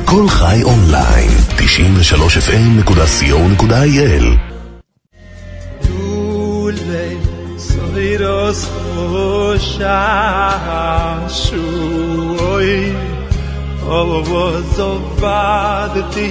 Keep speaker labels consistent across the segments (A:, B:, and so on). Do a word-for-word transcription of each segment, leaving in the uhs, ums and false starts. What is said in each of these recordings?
A: כל חי אונליין, תשעים ושלוש אף אם נקודה סי או נקודה איי אל.
B: Dule soiros shashui ovozovadti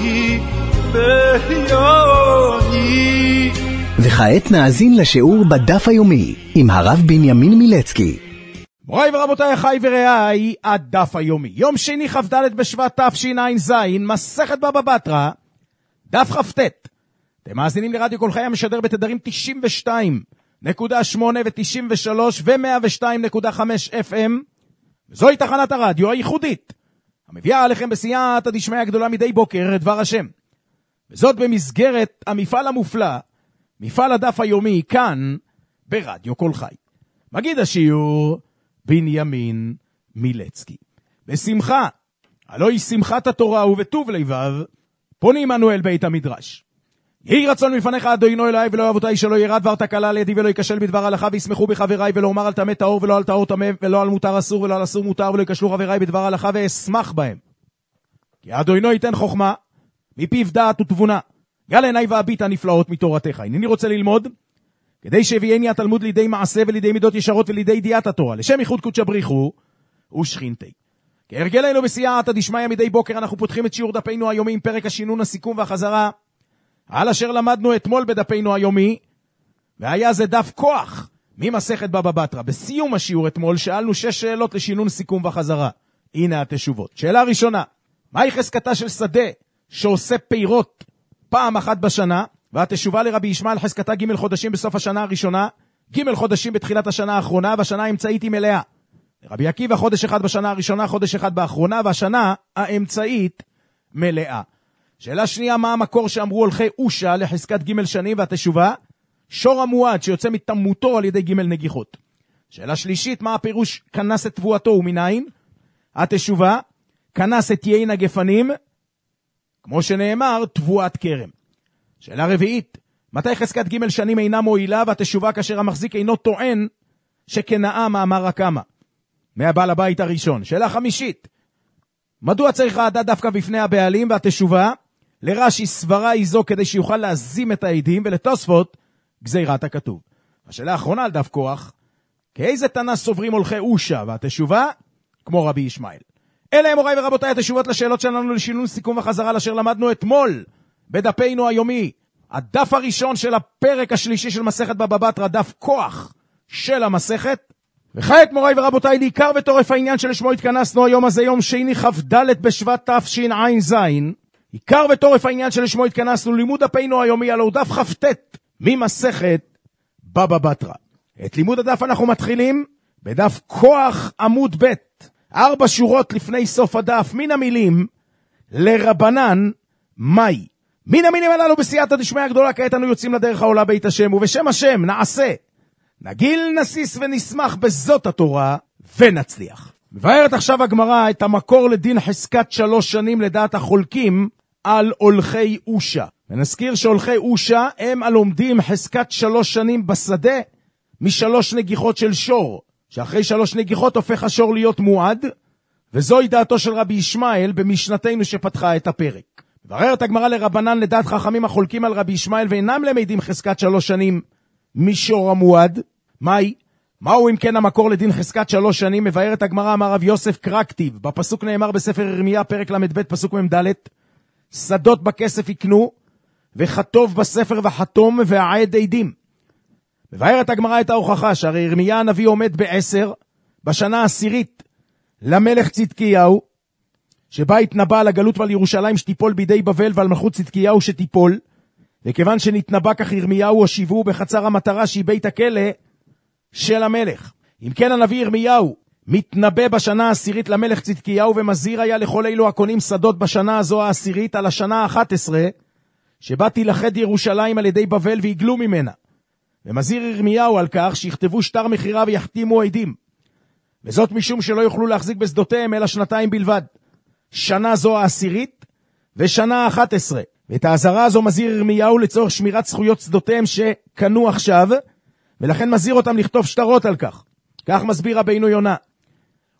B: beyoni.
C: וכעת נאזין לשיעור בדף היומי עם הרב בנימין מילצקי.
D: מוריי ורבותיי, אחי ורעיי, הדף היומי. יום שני כ"ד בשבט תשע"ז, מסכת בבא בתרא, דף כ"ט. אתם מאזינים לרדיו כל חי המשדר בתדרים תשעים ושתיים נקודה שמונה ו-תשעים ושלוש ו-מאה ושתיים נקודה חמש אף אם. וזוהי תחנת הרדיו הייחודית, המביאה עליכם בסייעתא דשמיא הגדולה מדי בוקר את דבר השם. וזאת במסגרת המפעל המופלא, מפעל הדף היומי, כאן ברדיו כל חי. מגיד השיעור בנימין מילצקי. בשמחה, הלא היא שמחת התורה ובטוב לבב, פונים אנו אל בית המדרש. יהי רצון מפניך אדוני אלוהי ולא אבותיי, שלא ירד דבר תקלה לידי ולא ייכשל בדבר הלכה, וישמחו בחבריי, ולא אומר על טמא טהור ולא על טהור טמא, ולא על מותר אסור ולא על אסור מותר, ולא ייכשלו חבריי בדבר הלכה, ואשמח בהם. כי אדוני ייתן חוכמה מפיו דעת ותבונה, גל עיניי ואביט הנפלאות מתורתך. הנני רוצה ללמוד כדי שהביאני התלמוד לידי מעשה ולידי מידות ישרות ולידי ידיעת התורה, לשם ייחוד קודשא בריחו ושכינתי. כהרגלנו בסייעתא דשמיא מדי בוקר אנחנו פותחים את שיעור דפינו היומי עם פרק השינון, הסיכום והחזרה על אשר למדנו אתמול בדפינו היומי, והיה זה דף כוח ממסכת בבא בתרא. בסיום השיעור אתמול שאלנו שש שאלות לשינון, סיכום וחזרה. הנה התשובות. שאלה ראשונה, מהי חזקתה של שדה שעושה פירות פעם אחת בשנה? והתשובה לרבי ישמעאל, חזקתה ג' חודשים בסוף השנה הראשונה, ג' חודשים בתחילת השנה האחרונה, והשנה האמצעית היא מלאה. רבי עקיבא, חודש אחד בשנה הראשונה, חודש אחד באחרונה, והשנה האמצעית מלאה. שאלה שנייה, מה המקור שאמרו הולכי אושה לחזקת ג' שנים? והתשובה, שור המועד שיוצא מתמותו על ידי ג' נגיחות. שאלה שלישית, מה הפירוש כנס את תבואתו ומניין? התשובה, כנס את יין הגפנים, כמו שנאמר, תבואת כרם. שאלה רביעית, מתי חזקת ג' שנים אינה מועילה? והתשובה, כאשר המחזיק אינו טוען שכנאה מאמר הקמה, מהבעל הבית הראשון. שאלה חמישית, מדוע צריך העדה דווקא בפני הבעלים? והתשובה, לרש"י סברה היא זו כדי שיוכל להזים את העדים, ולתוספות גזירת הכתוב. השאלה האחרונה על דף כוח, כאיזה תנא סוברים הולכי אושה? והתשובה, כמו רבי ישמעאל. אלה הם מוריי ורבותיי התשובות לשאלות שלנו לשינון, סיכום וחזרה לאשר למדנו אתמול בדפינו היומי, הדף הראשון של הפרק השלישי של מסכת בבא בתרא, דף כוח של המסכת. וכעת מוריי ורבותיי, לעיקר וטורף העניין שלשמו התכנסנו היום הזה, יום שני כ"ד בשבט תשע"ז. עיקר וטורף העניין שלשמו התכנסנו, לימוד דפינו היומי, הלוא דף כ"ט ממסכת בבא בתרא. את לימוד הדף אנחנו מתחילים בדף כוח עמוד ב', ארבע שורות לפני סוף הדף, מן המילים לרבנן מאי. מן המילים הללו בסייעתא דשמיא הגדולה, כעת אנו יוצאים לדרך העולה בית השם, ובשם השם נעשה, נגיל, נסיס ונשמח בזאת התורה ונצליח. מבארת עכשיו הגמרא את המקור לדין חזקת שלוש שנים לדעת החולקים על הולכי אושה. ונזכיר שהולכי אושה הם הלומדים חזקת שלוש שנים בשדה משלוש נגיחות של שור, שאחרי שלוש נגיחות הופך השור להיות מועד, וזוהי דעתו של רבי ישמעאל במשנתנו שפתחה את הפרק. מבארת הגמרא לרבנן לדעת חכמים החולקים על רבי ישמעאל ואינם למדים חזקת שלוש שנים משור המועד. מהי? מהו אם כן המקור לדין חזקת שלוש שנים? מבארת הגמרא, אמר רב יוסף קרקטיב, בפסוק נאמר בספר ירמיה פרק למד פסוק ממד, שדות בכסף יקנו וכתוב בספר וחתום והעד עדים. מבארת הגמרא את ההוכחה שהרי ירמיה הנביא עומד בעשר בשנה העשירית למלך צדקיהו, שבה התנבא על הגלות ועל ירושלים שתיפול בידי בבל ועל מלכות צדקיהו שתיפול, וכיוון שנתנבא כך ירמיהו הושיבו בחצר המטרה שהיא בית הכלא של המלך. אם כן הנביא ירמיהו מתנבא בשנה העשירית למלך צדקיהו, ומזהיר היה לכל אלו הקונים שדות בשנה הזו העשירית על השנה האחת עשרה שבה תילכד ירושלים על ידי בבל ויגלו ממנה. ומזהיר ירמיהו על כך שיכתבו שטר מחירה ויחתימו עדים, וזאת משום שלא יוכלו להחזיק בשדותיהם אלא שנתיים בלבד, שנה זו העשירית ושנה האחת עשרה. ואת האזהרה הזו מזהיר ירמיהו לצורך שמירת זכויות שדותיהם שקנו עכשיו, ולכן מזהיר אותם לכתוב שטרות על כך. כך מסביר רבינו יונה.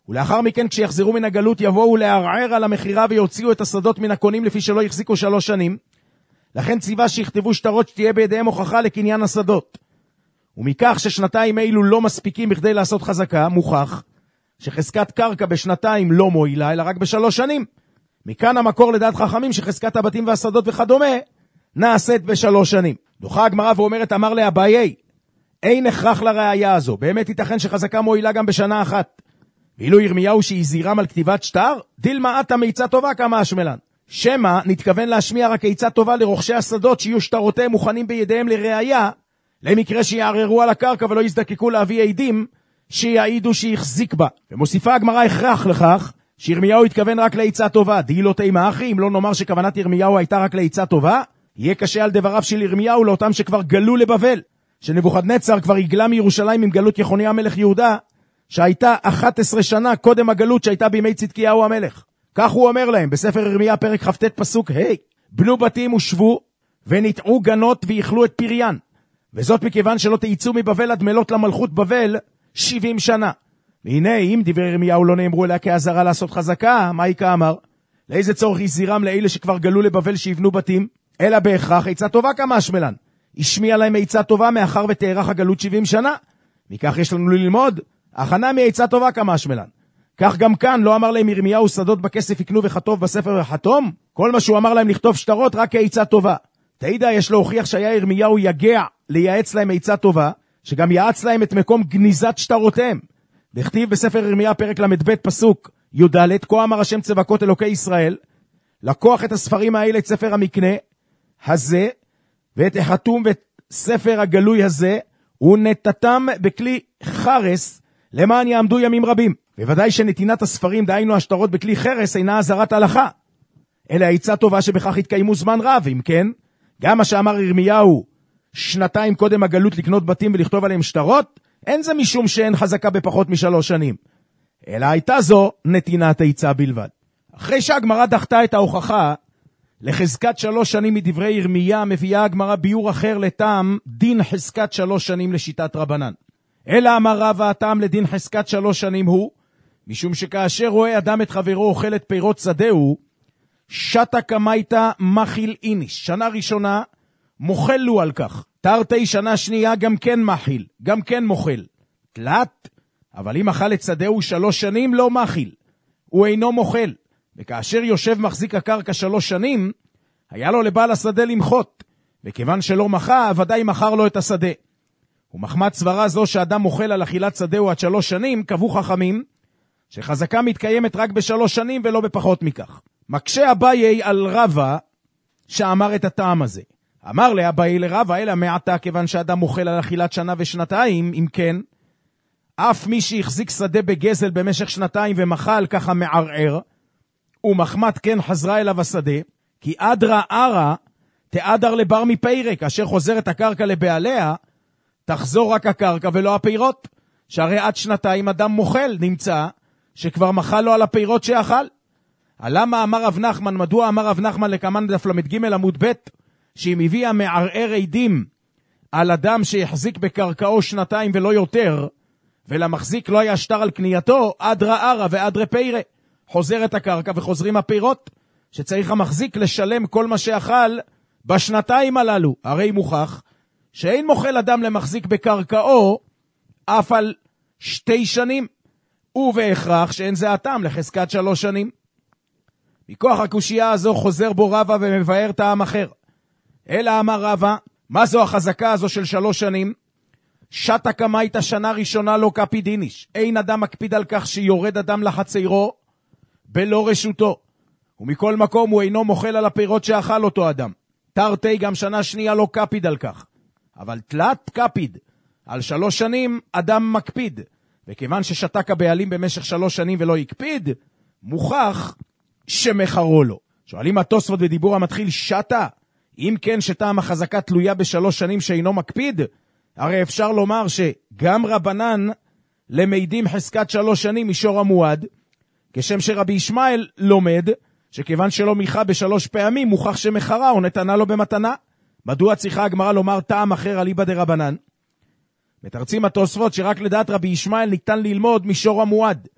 D: ולאחר מכן כשיחזרו מן הגלות יבואו לערער על המחירה ויוציאו את השדות מן הקונים לפי שלא יחזיקו שלוש שנים. לכן ציווה שיכתבו שטרות שתהיה בידיהם הוכחה לקניין השדות. ומכך ששנתיים אילו לא מספיקים בכדי לעשות חזקה, מוכח שחזקת קרקע בשנתיים לא מועילה, אלא רק בשלוש שנים. מכאן המקור לדעת חכמים שחזקת הבתים והשדות וכדומה נעשית בשלוש שנים. דוחה הגמרא ואומרת, אמר לאביי, אין הכרח לראיה הזו. באמת ייתכן שחזקה מועילה גם בשנה אחת. ואילו ירמיהו שהזהירם על כתיבת שטר, דילמה עתה מעיצה טובה כמה השמלן. שמה נתכוון להשמיע רק עצה טובה לרוכשי השדות שיהיו שטרותיהם מוכנים בידיהם לראיה, למקרה שיערערו על הקרקע ולא יזדקקו להביא עדים שיעידו שהחזיק בה. ומוסיפה הגמרא הכרח לכך שירמיהו התכוון רק לעצה טובה. דהילו תימא אחי, אם לא נאמר שכוונת ירמיהו הייתה רק לעצה טובה, יהיה קשה על דבריו של ירמיהו לאותם שכבר גלו לבבל, שנבוכדנצר כבר הגלה מירושלים עם גלות יחוניה המלך יהודה, שהייתה אחת עשרה שנה קודם הגלות שהייתה בימי צדקיהו המלך. כך הוא אומר להם בספר ירמיה פרק כ"ט פסוק ה', בנו בתים ושבו וניטעו גנות ויאכלו את פריין, וזאת מכיוון שלא תיצאו מבבל עד מלות למלכות בבל שבעים שנה. והנה אם דברי ירמיהו לא נאמרו אליה כעזרה לעשות חזקה, מה איכה אמר? לאיזה צורך יזירם לאלה שכבר גלו לבבל שיבנו בתים? אלא בהכרח עצה טובה כמה השמלן. השמיע להם עצה טובה מאחר ותארך הגלות שבעים שנה. מכך יש לנו ללמוד הכנה מעצה טובה כמה השמלן. כך גם כאן לא אמר להם ירמיהו שדות בכסף יקנו וכתוב בספר וחתום. כל מה שהוא אמר להם לכתוב שטרות רק כעצה טובה. תדע יש להוכיח שהיה ירמיהו יגע לייעץ להם עצה טובה, שגם יעץ להם את מקום גניזת שטרותיהם. דכתיב בספר ירמיה פרק למד פסוק י"ד, כה אמר השם צבקות אלוקי ישראל, לקוח את הספרים האלה, את ספר המקנה הזה ואת החתום ואת ספר הגלוי הזה, ונתתם בכלי חרס למען יעמדו ימים רבים. בוודאי שנתינת הספרים, דהיינו השטרות בכלי חרס, אינה עזרת הלכה, אלא עצה טובה שבכך התקיימו זמן רב. אם כן, גם מה שאמר ירמיהו שנתיים קודם הגלות לקנות בתים ולכתוב עליהם שטרות, אין זה משום שאין חזקה בפחות משלוש שנים, אלא הייתה זו נתינת עצה בלבד. אחרי שהגמרא דחתה את ההוכחה לחזקת שלוש שנים מדברי ירמיה, מביאה הגמרא ביור אחר לטעם דין חזקת שלוש שנים לשיטת רבנן. אלא אמר רבא, הטעם לדין חזקת שלוש שנים הוא, משום שכאשר רואה אדם את חברו אוכל את פירות שדהו, שתה קמייתה מחיל איניש. שנה ראשונה מוחל לו על כך. תרתי שנה שנייה גם כן מחיל, גם כן מוחל. תלת, אבל אם אכל את שדהו שלוש שנים לא מחיל, הוא אינו מוחל. וכאשר יושב מחזיק הקרקע שלוש שנים, היה לו לבעל השדה למחות, וכיוון שלא מחה, ודאי מחר לו את השדה. ומחמת סברה זו שאדם מוחל על אכילת שדהו עד שלוש שנים, קבעו חכמים, שחזקה מתקיימת רק בשלוש שנים ולא בפחות מכך. מקשה אביי על רבא שאמר את הטעם הזה. אמר לאביי לרבא, אלא מעתה כיוון שאדם מוחל על אכילת שנה ושנתיים, אם כן, אף מי שהחזיק שדה בגזל במשך שנתיים ומחל ככה מערער, ומחמת כן חזרה אליו השדה, כי אדרה ערה תאדר לבר מפיירה, כאשר חוזרת הקרקע לבעליה, תחזור רק הקרקע ולא הפירות, שהרי עד שנתיים אדם מוחל, נמצא שכבר מחל לו על הפירות שאכל. למה אמר רב נחמן, מדוע אמר רב נחמן לקמן דף למד ג' עמוד ב', שאם הביאה מערער עדים על אדם שהחזיק בקרקעו שנתיים ולא יותר, ולמחזיק לא היה שטר על קנייתו, אדרה ערה ואדרה פיירה, חוזרת הקרקע וחוזרים הפירות, שצריך המחזיק לשלם כל מה שאכל בשנתיים הללו. הרי מוכח שאין מוכל אדם למחזיק בקרקעו אף על שתי שנים, ובהכרח שאין זה הטעם לחזקת שלוש שנים. מכוח הקושייה הזו חוזר בו רבא ומבאר טעם אחר. אלא אמר רבא, מה זו החזקה הזו של שלוש שנים? שתה קמייתה שנה ראשונה לא קפיד איניש. אין אדם מקפיד על כך שיורד אדם לחצרו בלא רשותו, ומכל מקום הוא אינו מוחל על הפירות שאכל אותו אדם. תרתי גם שנה שנייה לא קפיד על כך, אבל תלת קפיד. על שלוש שנים אדם מקפיד, וכיוון ששתק הבעלים במשך שלוש שנים ולא יקפיד, מוכח שמחרו לו. שואלים התוספות בדיבור המתחיל, שתה, אם כן שטעם החזקה תלויה בשלוש שנים שאינו מקפיד, הרי אפשר לומר שגם רבנן למדים חזקת שלוש שנים מישור המועד, כשם שרבי ישמעאל לומד שכיוון שלא מיכה בשלוש פעמים מוכח שמחרה או נתנה לו במתנה. מדוע צריכה הגמרא לומר טעם אחר אליבא דרבנן? מתרצים התוספות שרק לדעת רבי ישמעאל ניתן ללמוד מישור המועד,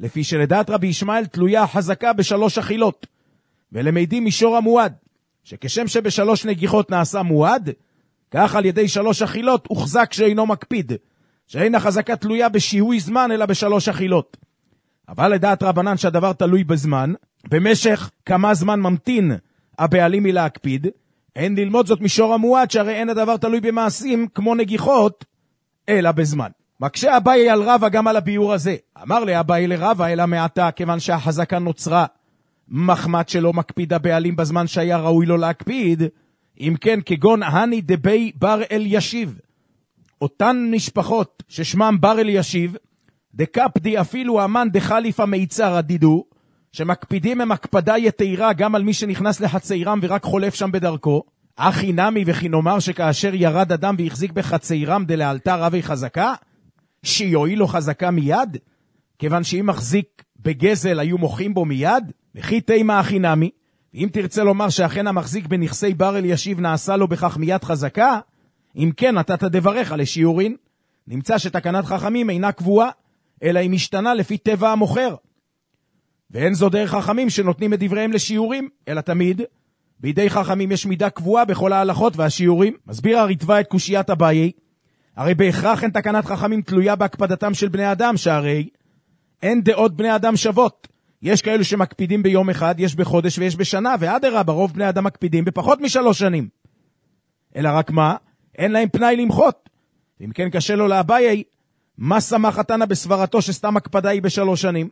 D: לפי שלדעת רבי ישמעאל תלויה החזקה בשלוש אכילות, ולמידים מישור המועד, שכשם שבשלוש נגיחות נעשה מועד, כך על ידי שלוש אכילות הוחזק שאינו מקפיד, שאין החזקה תלויה בשיהוי זמן אלא בשלוש אכילות. אבל לדעת רבנן שהדבר תלוי בזמן, במשך כמה זמן ממתין הבעלים מלהקפיד, אין ללמוד זאת מישור המועד, שהרי אין הדבר תלוי במעשים כמו נגיחות, אלא בזמן. מקשה אביי על רבא גם על הביור הזה. אמר לי אביי לרבא אלא מעתה, כיוון שהחזקה נוצרה מחמת שלא מקפיד הבעלים בזמן שהיה ראוי לו להקפיד, אם כן כגון הני דבי בר אל ישיב, אותן משפחות ששמם בר אל ישיב, דקפדי אפילו אמן דחליפה מיצר עדידו, שמקפידים הם הקפדה יתירה גם על מי שנכנס לחציירם ורק חולף שם בדרכו, אחי נמי וכי נאמר שכאשר ירד אדם והחזיק בחציירם דלאלתר רבי חזקה, שיועיל לו חזקה מיד, כיוון שאם מחזיק בגזל היו מוחים בו מיד, וכי תימה אחי נמי, ואם תרצה לומר שאכן המחזיק בנכסי בר אל ישיב נעשה לו בכך מיד חזקה, אם כן נתת דברך לשיעורין, נמצא שתקנת חכמים אינה קבועה, אלא היא משתנה לפי טבע המוכר. ואין זו דרך חכמים שנותנים את דבריהם לשיעורים, אלא תמיד בידי חכמים יש מידה קבועה בכל ההלכות והשיעורים. מסביר הרטב"א את קושיית אביי, הרי בהכרח אין תקנת חכמים תלויה בהקפדתם של בני אדם, שהרי אין דעות בני אדם שוות. יש כאלו שמקפידים ביום אחד, יש בחודש ויש בשנה, ואדרבה, רוב בני אדם מקפידים בפחות משלוש שנים. אלא רק מה? אין להם פנאי למחות. אם כן קשה לו לאביי, מה שמח התנא בסברתו שסתם הקפדה היא בשלוש שנים?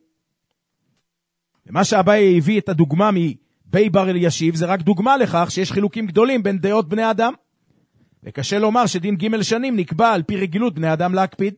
D: ומה שאביי הביא את הדוגמה מבי בר אל ישיב, זה רק דוגמה לכך שיש חילוקים גדולים בין דעות בני אדם. וקשה לומר שדין ג' שנים נקבע על פי רגילות בני אדם להקפיד.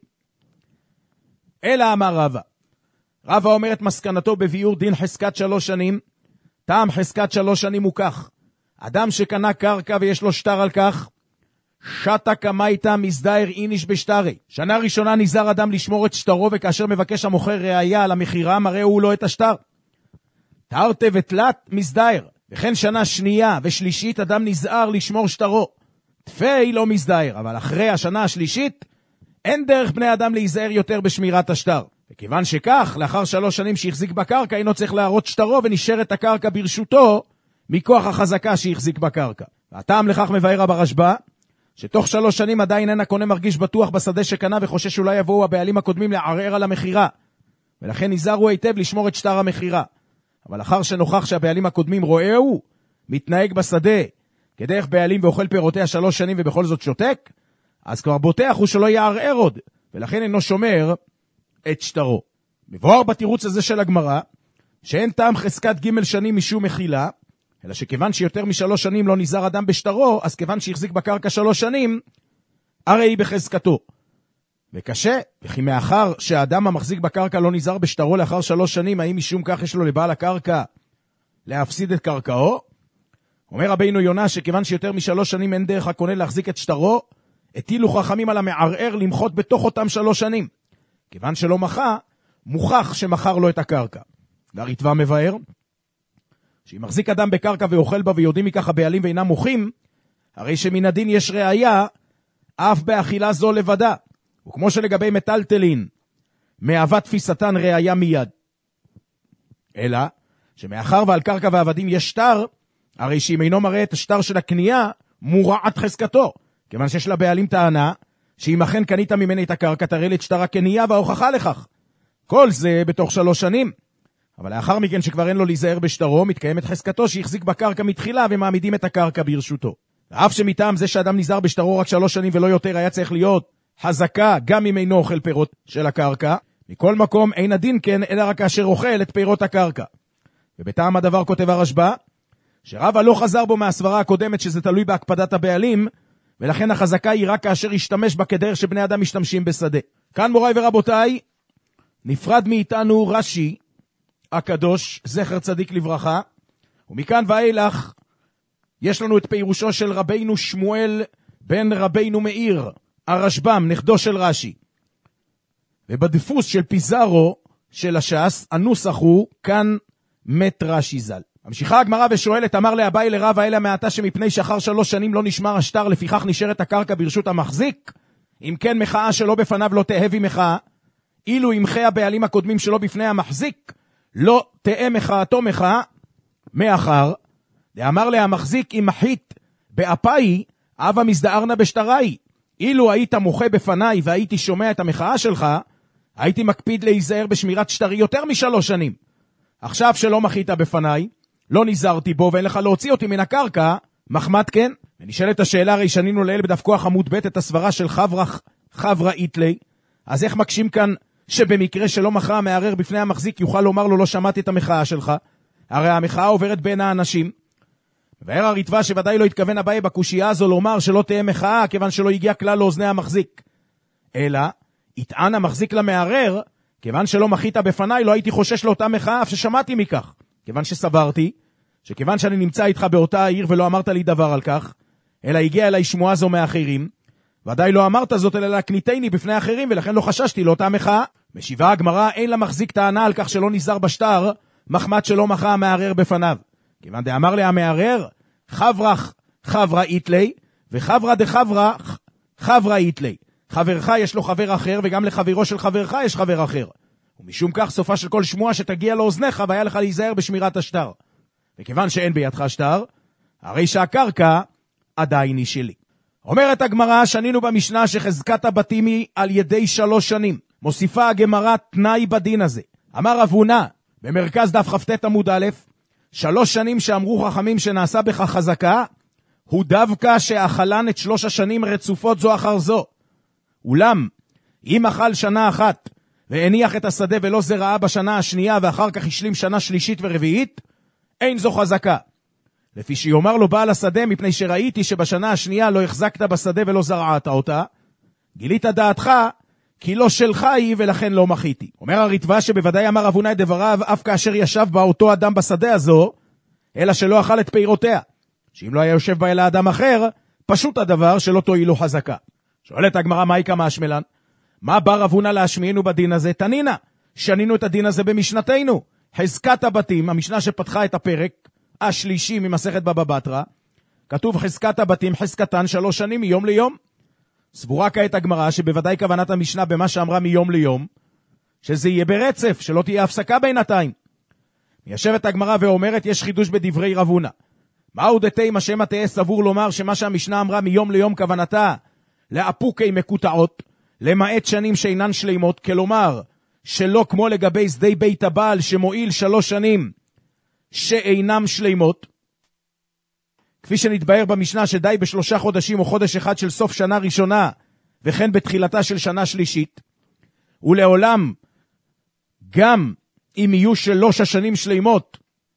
D: אלא אמר רבא. רבא אומר את מסקנתו בביאור דין חזקת שלוש שנים. טעם חזקת שלוש שנים הוא כך. אדם שקנה קרקע ויש לו שטר על כך, שטה קמייתה מזדהר איניש בשטרי. שנה ראשונה נזהר אדם לשמור את שטרו, וכאשר מבקש המוכר ראיה על המחירה, מראה הוא לו את השטר. תרתי ותלת מזדהר. וכן שנה שנייה ושלישית אדם נזהר לשמור שטרו. תפי לא מזדהר, אבל אחרי השנה השלישית, אין דרך בני אדם להיזהר יותר בשמירת השטר. וכיוון שכך, לאחר שלוש שנים שהחזיק בקרקע, אינו צריך להראות שטרו ונשארת הקרקע ברשותו, מכוח החזקה שהחזיק בקרקע. והטעם לכך מבאר ברשב"א, שתוך שלוש שנים עדיין אין הקונה מרגיש בטוח בשדה שקנה, וחושש אולי יבואו הבעלים הקודמים לערער על המחירה. ולכן נזהרו היטב לשמור את שטר המחירה. אבל אחר שנוכח שהבעלים הקודמים רואהו, מתנהג בשדה, כדרך בעלים ואוכל פירותיה שלוש שנים ובכל זאת שותק, אז כבר בוטח הוא שלא יערער עוד, ולכן אינו שומר את שטרו. מבואר בתירוץ הזה של הגמרא, שאין טעם חזקת ג' שנים משום מחילה, אלא שכיוון שיותר משלוש שנים לא נזהר אדם בשטרו, אז כיוון שהחזיק בקרקע שלוש שנים, הרי היא בחזקתו. וקשה, וכי מאחר שהאדם המחזיק בקרקע לא נזהר בשטרו לאחר שלוש שנים, האם משום כך יש לו לבעל הקרקע להפסיד את קרקעו? אומר רבינו יונה שכיוון שיותר משלוש שנים אין דרך הקונה להחזיק את שטרו, הטילו חכמים על המערער למחות בתוך אותם שלוש שנים. כיוון שלא מחה, מוכח שמכר לו את הקרקע. והרטב"א מבאר, שאם מחזיק אדם בקרקע ואוכל בה ויודעים מכך הבעלים ואינם מוחים, הרי שמן הדין יש ראיה אף באכילה זו לבדה. וכמו שלגבי מטלטלין, מהווה תפיסתן ראיה מיד. אלא, שמאחר ועל קרקע ועבדים יש שטר, הרי שאם אינו מראה את השטר של הקנייה, מורעת חזקתו. כיוון שיש לבעלים טענה, שאם אכן קנית ממני את הקרקע, תראה לי את שטר הקנייה וההוכחה לכך. כל זה בתוך שלוש שנים. אבל לאחר מכן שכבר אין לו להיזהר בשטרו, מתקיימת חזקתו שהחזיק בקרקע מתחילה ומעמידים את הקרקע ברשותו. ואף שמטעם זה שאדם נזהר בשטרו רק שלוש שנים ולא יותר, היה צריך להיות חזקה גם אם אינו אוכל פירות של הקרקע. מכל מקום אין הדין כן, אלא רק כאשר אוכל את פירות הקרקע. ובטעם הדבר כותב הרשב"א, שרבא לא חזר בו מהסברה הקודמת שזה תלוי בהקפדת הבעלים, ולכן החזקה היא רק כאשר ישתמש בה כדרך שבני אדם משתמשים בשדה. כאן מוריי ורבותיי, נפרד מאיתנו רש"י הקדוש, זכר צדיק לברכה, ומכאן ואילך יש לנו את פירושו של רבינו שמואל בן רבינו מאיר, הרשב"ם, נכדו של רש"י. ובדפוס של פיזרו של הש"ס, הנוסח הוא כאן מת רש"י ז"ל. ממשיכה הגמרא ושואלת, אמר לאביי לרבא אלא מעתה שמפני שאחר שלוש שנים לא נשמר השטר, לפיכך נשארת הקרקע ברשות המחזיק? אם כן מחאה שלא בפניו לא תהבי מחאה, אילו ימחה הבעלים הקודמים שלו בפני המחזיק, לא תאה מחאתו מחאה, מאחר, דאמר לה המחזיק, אם מחית באפאי, אבא מזדערנה בשטראי. אילו היית מוחה בפניי והייתי שומע את המחאה שלך, הייתי מקפיד להיזהר בשמירת שטרי יותר משלוש שנים. עכשיו שלא מחית בפניי, לא נזהרתי בו ואין לך להוציא אותי מן הקרקע, מחמד כן? ונשאלת השאלה, הרי שנינו לאל בדף כוח עמוד ב' את הסברה של חברך חברה איתלי, אז איך מקשים כאן שבמקרה שלא מחה המערער בפני המחזיק יוכל לומר לו לא שמעתי את המחאה שלך? הרי המחאה עוברת בין האנשים. מבאר הריטב"א שוודאי לא התכוון אביי בקושייה הזו לומר שלא תהיה מחאה כיוון שלא הגיע כלל לאוזני המחזיק, אלא יטען המחזיק למערער, כיוון שלא מחית בפניי לא הייתי חושש לאותה מחאה אף ששמעתי מכך, כיוון שסברתי שכיוון שאני נמצא איתך באותה העיר ולא אמרת לי דבר על כך, אלא הגיע אליי שמועה זו מאחרים, ודאי לא אמרת זאת אלא להקניתני בפני אחרים, ולכן לא חששתי לאותה מחאה. משיבה הגמרא, אין למחזיק טענה על כך שלא נזהר בשטר, מחמת שלא מחה המערער בפניו. כיוון דאמר לה המערער, חברך חברה איתלי, וחברה דחברה חברה איתלי. חברך יש לו חבר אחר, וגם לחברו של חברך יש חבר אחר. ומשום כך סופה של כל שמועה שתגיע לאוזניך, והיה לך להיזהר בשמירת השטר. וכיוון שאין בידך שטר, הרי שהקרקע עדיין היא שלי. אומרת הגמרא, שנינו במשנה שחזקת הבתים היא על ידי שלוש שנים. מוסיפה הגמרא תנאי בדין הזה. אמר רב הונא, במרכז דף כ"ט עמוד א', שלוש שנים שאמרו חכמים שנעשה בך חזקה, הוא דווקא שאכלן את שלוש השנים רצופות זו אחר זו. אולם, אם אכל שנה אחת, והניח את השדה ולא זרעה בשנה השנייה, ואחר כך השלים שנה שלישית ורביעית, אין זו חזקה. לפי שיאמר לו בעל השדה, מפני שראיתי שבשנה השנייה לא החזקת בשדה ולא זרעת אותה, גילית דעתך, כי לא שלך היא ולכן לא מחיתי. אומר הריטב"א שבוודאי אמר רב הונא את דבריו, אף כאשר ישב בה אותו אדם בשדה הזו, אלא שלא אכל את פירותיה. שאם לא היה יושב בה אלא אדם אחר, פשוט הדבר שלא תועילו חזקה. שואלת הגמרא, מה יקא משמלן? מה בא רב הונא להשמיענו בדין הזה? תנינה, שנינו את הדין הזה במשנתנו. חזקת הבתים, המשנה שפתחה את הפרק השלישי ממסכת בבא בתרא, כתוב חזקת הבתים חזקתן שלוש שנים מיום ליום. סבורה כעת הגמרא שבוודאי כוונת המשנה במה שאמרה מיום ליום, שזה יהיה ברצף, שלא תהיה הפסקה בינתיים. מיישבת הגמרא ואומרת, יש חידוש בדברי רב הונא. מהו דתי מה שמא תהיה סבור לומר שמה שהמשנה אמרה מיום ליום כוונתה לאפוקי מקוטעות, למעט שנים שאינן שלימות, כלומר שלא כמו לגבי שדי בית הבעל שמועיל שלוש שנים שאינם שלימות, כפי שנתבהר במשנה שדי בשלושה חודשים או חודש אחד של סוף שנה ראשונה, וכן בתחילתה של שנה שלישית, ולעולם גם אם יהיו שלוש השנים שלימות,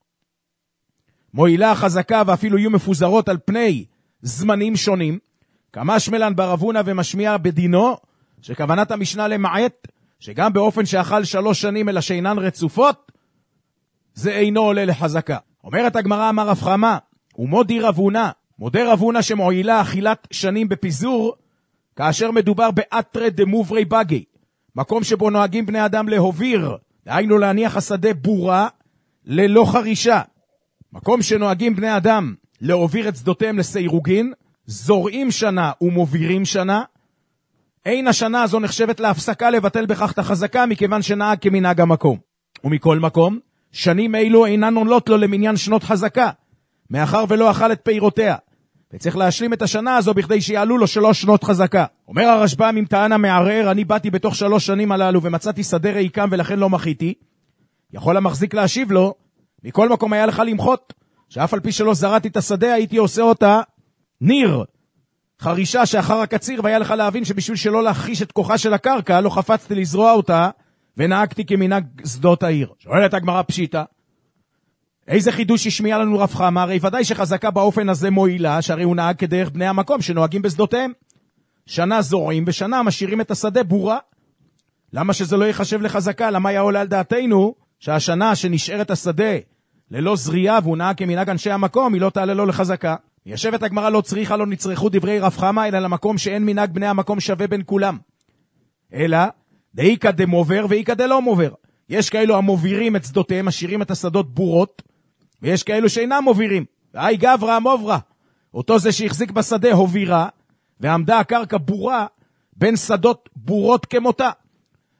D: מועילה החזקה ואפילו יהיו מפוזרות על פני זמנים שונים, כמשמלן ברב הונא ומשמיע בדינו, שכוונת המשנה למעט, שגם באופן שאכל שלוש שנים אלא שאינן רצופות, זה אינו עולה לחזקה. אומרת הגמרא, אמר רב חמא, ומודי רב הונא, מודה רב הונא שמועילה אכילת שנים בפיזור, כאשר מדובר באתרי דמוברי בגי, מקום שבו נוהגים בני אדם להוביר, דהיינו להניח השדה בורה, ללא חרישה. מקום שנוהגים בני אדם להוביר את שדותיהם לסיירוגין, זורעים שנה ומובירים שנה, אין השנה הזו נחשבת להפסקה לבטל בכך את החזקה, מכיוון שנהג כמנהג המקום. ומכל מקום, שנים אלו אינן עולות לו למניין שנות חזקה, מאחר ולא אכל את פירותיה, וצריך להשלים את השנה הזו בכדי שיעלו לו שלוש שנות חזקה. אומר הרשב"ם, אם טען המערער, אני באתי בתוך שלוש שנים הללו ומצאתי שדה ריקם ולכן לא מחיתי, יכול המחזיק להשיב לו, מכל מקום היה לך למחות, שאף על פי שלא זרעתי את השדה הייתי עושה אותה ניר, חרישה שאחר הקציר, והיה לך להבין שבשביל שלא להחיש את כוחה של הקרקע, לא חפצתי לזרוע אותה, ונהגתי כמנהג שדות העיר. שואלת הגמרא פשיטא, איזה חידוש השמיע לנו רב חמא? הרי ודאי שחזקה באופן הזה מועילה, שהרי הוא נהג כדרך בני המקום שנוהגים בשדותיהם. שנה זורעים ושנה משאירים את השדה בורה. למה שזה לא יחשב לחזקה? למה היה עולה על דעתנו שהשנה שנשארת השדה ללא זריעה והוא נהג כמנהג אנשי המקום, היא לא תעלה לו לחזקה? ישבת הגמרא, לא צריכה, לא נצרכו דברי רב חמא, אלא למקום שאין מנהג בני המקום שווה בין כולם. אלא דאיקא דמובר ואיקא דלא מובר. יש כאלו המובירים את שדותיהם, משאירים את השדות בורות, ויש כאלו שאינם מובירים. והי גברא מוברה, אותו זה שהחזיק בשדה הובירה, ועמדה הקרקע בורה בין שדות בורות כמותה.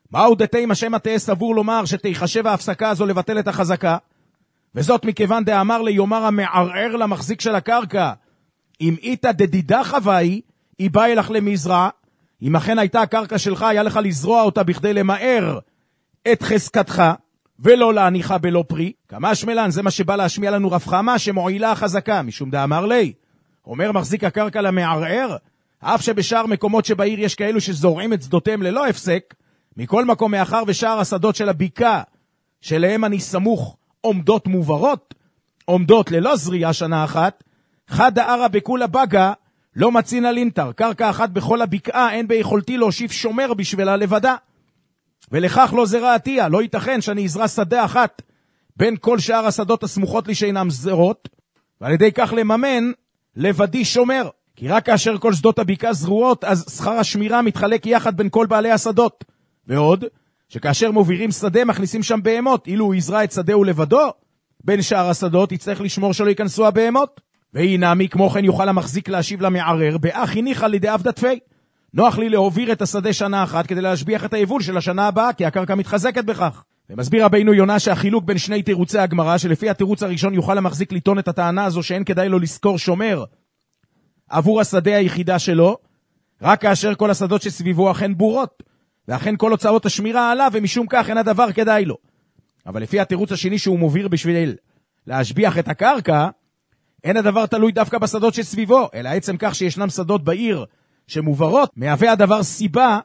D: מהו דתי מה שמא תהיה סבור לומר שתיחשב ההפסקה הזו לבטל את החזקה? וזאת מכיוון דאמר ליומר המערער למחזיק של הקרקע, אם איתה דדידה חווי, היא באה אלך למזרע, אם אכן הייתה הקרקע שלך, היה לך לזרוע אותה בכדי למאר את חזקתך, ולא להניחה בלא פרי. כמה שמלן, זה מה שבא להשמיע לנו רב חמה, שמועילה החזקה, משום דאמר לי. אומר מחזיק הקרקע למערער, אף שבשאר מקומות שבעיר יש כאלו שזורעים את שדותיהם ללא הפסק, מכל מקום מאחר ושאר השדות של הביקה, שלהם אני סמוך, עומדות מוברות, עומדות ללא זריעה שנה אחת, חד הערה בכולה בגה, לא מצינה לינטר, קרקע אחת בכל הבקעה, אין ביכולתי להושיב שומר בשבילה לבדה. ולכך לא זרעתיה, לא ייתכן שאני אזרע שדה אחת, בין כל שאר השדות הסמוכות לי שאינם זרות, ועל ידי כך לממן לבדי שומר. כי רק כאשר כל שדות הבקעה זרועות, אז שכר השמירה מתחלק יחד בין כל בעלי השדות. ועוד, שכאשר מובירים שדה, מכניסים שם בהמות, אילו הוא יזרע את שדהו לבדו, בין שאר השדות יצטרך לשמור שלא ייכנסו הבהמות. והינמי, כמו כן יוכל המחזיק להשיב למערער, באח הניחה לידי עבדתפי. נוח לי להוביר את השדה שנה אחת כדי להשביח את היבול של השנה הבאה, כי הקרקע מתחזקת בכך. ומסביר רבינו יונה שהחילוק בין שני תירוצי הגמרא, שלפי התירוץ הראשון יוכל המחזיק לטעון את הטענה הזו שאין כדאי לו לזכור שומר עבור השדה היחידה שלו, רק כאשר כל השדות שסביבו אכן בורות, ואכן כל הוצאות השמירה עליו, ומשום כך אין הדבר כדאי לו. אבל לפי התירוץ השני שהוא מוביר בשביל להשביח את הקרקע, אין הדבר תלוי דווקא בשדות שסביבו, אלא עצם כך שישנם שדות בעיר שמוברות, מהווה הדבר סיבה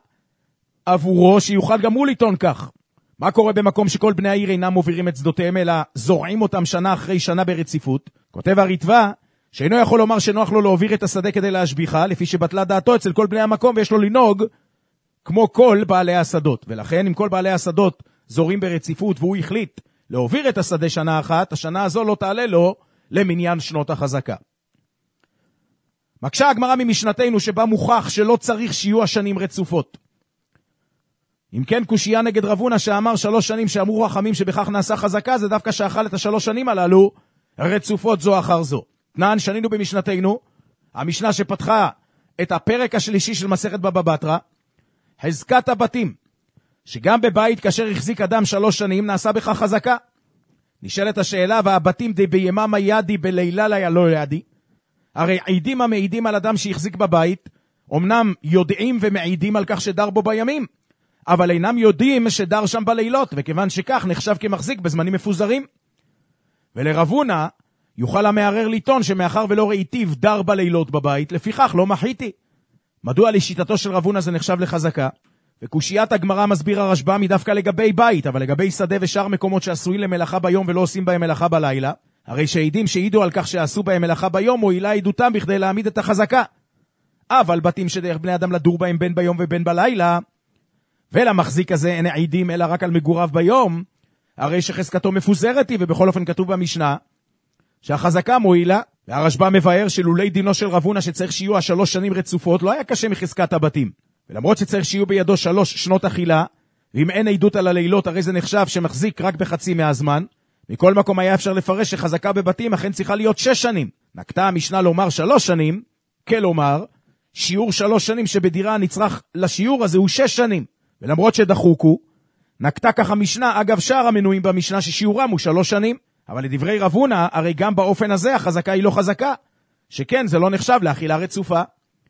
D: עבורו שיוכל גם הוא לטעון כך. מה קורה במקום שכל בני העיר אינם מובירים את שדותיהם, אלא זורעים אותם שנה אחרי שנה ברציפות? כותב הריטב"א, שאינו יכול לומר שנוח לו להוביר את השדה כדי להשביחה, לפי שבטלה דעתו אצל כל בני המקום, ויש לו לנהוג כמו כל בעלי השדות. ולכן אם כל בעלי השדות זורים ברציפות, והוא החליט להוביר את השדה שנה אחת, השנה הזו לא תעלה לו למניין שנות החזקה. מקשה הגמרא ממשנתנו שבה מוכח שלא צריך שיהיו השנים רצופות. אם כן, קושייה נגד רב הונא שאמר שלוש שנים שאמרו חכמים שבכך נעשה חזקה, זה דווקא שאכל את השלוש שנים הללו רצופות זו אחר זו. תנן, שנינו במשנתנו, המשנה שפתחה את הפרק השלישי של מסכת בבא בתרא, חזקת הבתים, שגם בבית כאשר החזיק אדם שלוש שנים נעשה בכך חזקה. נשאלת השאלה, והבתים די ביממה ידי בלילה לה לא ידי? הרי עידים המעידים על אדם שהחזיק בבית, אמנם יודעים ומעידים על כך שדר בו בימים, אבל אינם יודעים שדר שם בלילות, וכיוון שכך נחשב כמחזיק בזמנים מפוזרים. ולרב הונא יוכל המערער לטעון שמאחר ולא ראיתיו דר בלילות בבית, לפיכך לא מחיתי. מדוע לשיטתו של רב הונא זה נחשב לחזקה? וקושיית הגמרא מסביר הרשב"א מדווקא לגבי בית, אבל לגבי שדה ושאר מקומות שעשויים למלאכה ביום ולא עושים בהם מלאכה בלילה, הרי שהעידים שהעידו על כך שעשו בהם מלאכה ביום, מועילה עדותם בכדי להעמיד את החזקה. אבל בתים שדרך בני אדם לדור בהם בין ביום ובין בלילה, ולמחזיק הזה אין עידים אלא רק על מגוריו ביום, הרי שחזקתו מפוזרת היא, ובכל אופן כתוב במשנה שהחזקה מועילה. והרשב"א מבאר שלולי דינו של רב הונא שצריך שיהיו השלוש שנים רצופות, לא היה קשה מחזקת הבתים. ולמרות שצריך שיהיו בידו שלוש שנות אכילה, ואם אין עדות על הלילות, הרי זה נחשב שמחזיק רק בחצי מהזמן. מכל מקום היה אפשר לפרש שחזקה בבתים אכן צריכה להיות שש שנים. נקטה המשנה לומר שלוש שנים, כלומר, שיעור שלוש שנים שבדירה נצרך לשיעור הזה הוא שש שנים. ולמרות שדחוקו, נקטה כך המשנה, אגב שאר המנויים במשנה ששיעורם הוא שלוש שנים. אבל לדברי רב הונא, הרי גם באופן הזה החזקה היא לא חזקה, שכן זה לא נחשב לאכילה רצופה.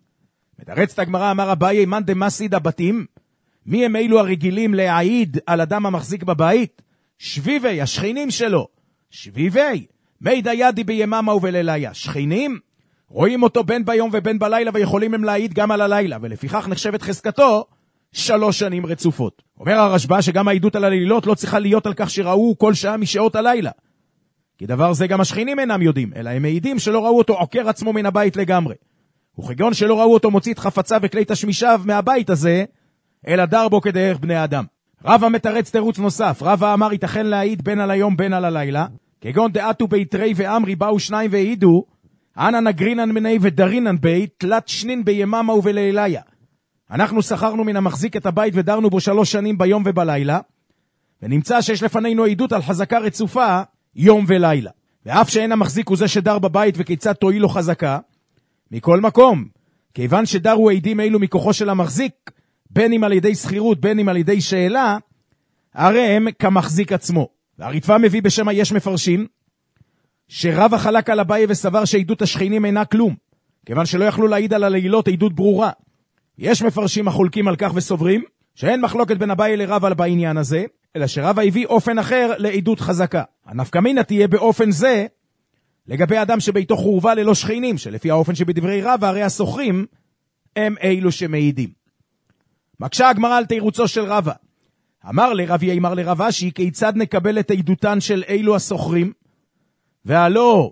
D: מתרצת הגמרא, אמר אביי, מאן דמסיד הבתים, מי הם אלו הרגילים להעיד על אדם המחזיק בבית? שביבי, השכנים שלו. שביבי, מידא ידי ביממה ובליליה. שכנים, רואים אותו בין ביום ובין בלילה, ויכולים הם להעיד גם על הלילה, ולפיכך נחשבת חזקתו שלוש שנים רצופות. אומר הרשב"א שגם העדות על הלילות לא צריכה להיות על כך שראו כל שעה משעות הלילה. כי דבר זה גם השכנים אינם יודעים, אלא הם מעידים שלא ראו אותו עוקר עצמו מן הבית לגמרי. וכגון שלא ראו אותו מוציא את חפציו וכלי תשמישיו מהבית הזה, אלא דר בו כדרך בני אדם. רבא מתרץ תירוץ נוסף. רבא אמר ייתכן להעיד בין על היום בין על הלילה, כגון דעתו ביתרי ואמרי באו שניים והעידו, אנא נגרינן מני ודרינן בית, תלת שנין ביממה ובליליה. אנחנו שכרנו מן המחזיק את הבית ודרנו בו שלוש שנים ביום ובלילה, ונמצא שיש לפנינו עדות על חזקה רצופה יום ולילה. ואף שאין המחזיק הוא זה שדר בבית וכיצד תועיל לו חזקה, מכל מקום, כיוון שדרו עדים אלו מכוחו של המחזיק, בין אם על ידי שכירות, בין אם על ידי שאלה, הרי הם כמחזיק עצמו. והריטב"א מביא בשם היש מפרשים, שרב החלק על אביי וסבר שעדות השכנים אינה כלום, כיוון שלא יכלו להעיד על הלילות עדות ברורה. יש מפרשים החולקים על כך וסוברים, שאין מחלוקת בין אביי לרב בעניין הזה, אלא שרב הביא אופן אחר לעדות חזקה. הנפקא מינה תהיה באופן זה, לגבי אדם שביתו חורבה ללא שכנים, שלפי האופן שבדברי רב, הרי הסוחרים הם אילו שמעידים. מקשה הגמרא על תירוצו של רבא. אמר לרבי אמר לרב אשי, כיצד נקבל את עדותן של אילו הסוחרים? והלא,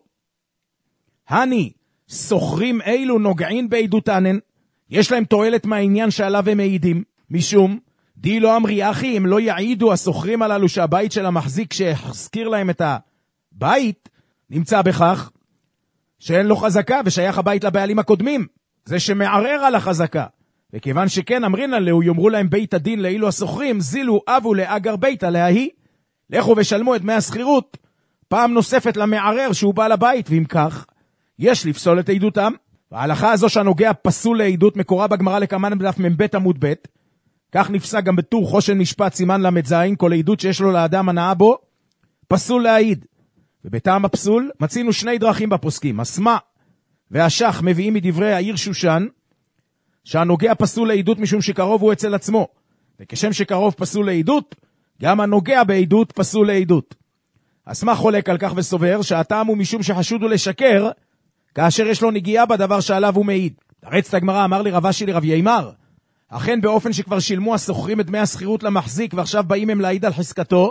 D: הני, סוחרים אילו נוגעים בעדותנן, יש להם תועלת מהעניין שעליו הם מעידים, משום, די לא אמרי אחי, הם לא יעידו הסוחרים הללו שהבית של המחזיק שהזכיר להם את הבית, נמצא בכך שאין לו חזקה ושייך הבית לבעלים הקודמים, זה שמערער על החזקה. וכיוון שכן אמרין עליו, יאמרו להם בית הדין לאילו הסוחרים, זילו אבו לאגר ביתה לההי, לכו ושלמו את דמי השכירות, פעם נוספת למערער שהוא בא לבית, ואם כך, יש לפסול את עדותם. וההלכה הזו שהנוגע פסול לעדות מקורה בגמרא לקמן בדף מבית עמוד בית, כך נפסק גם בטור חושן משפט סימן למד זין, כל עדות שיש לו לאדם הנאה בו, פסול להעיד. ובטעם הפסול מצינו שני דרכים בפוסקים, הסמא והשח מביאים מדברי העיר שושן, שהנוגע פסול לעדות משום שקרוב הוא אצל עצמו, וכשם שקרוב פסול לעדות, גם הנוגע בעדות פסול לעדות. הסמא חולק על כך וסובר שהטעם הוא משום שחשוד הוא לשקר, כאשר יש לו נגיעה בדבר שעליו הוא מעיד. תרץ את הגמרא, אמר לי רב אשי לרבי ימר, אכן באופן שכבר שילמו הסוחרים את דמי השכירות למחזיק, ועכשיו באים הם להעיד על חזקתו,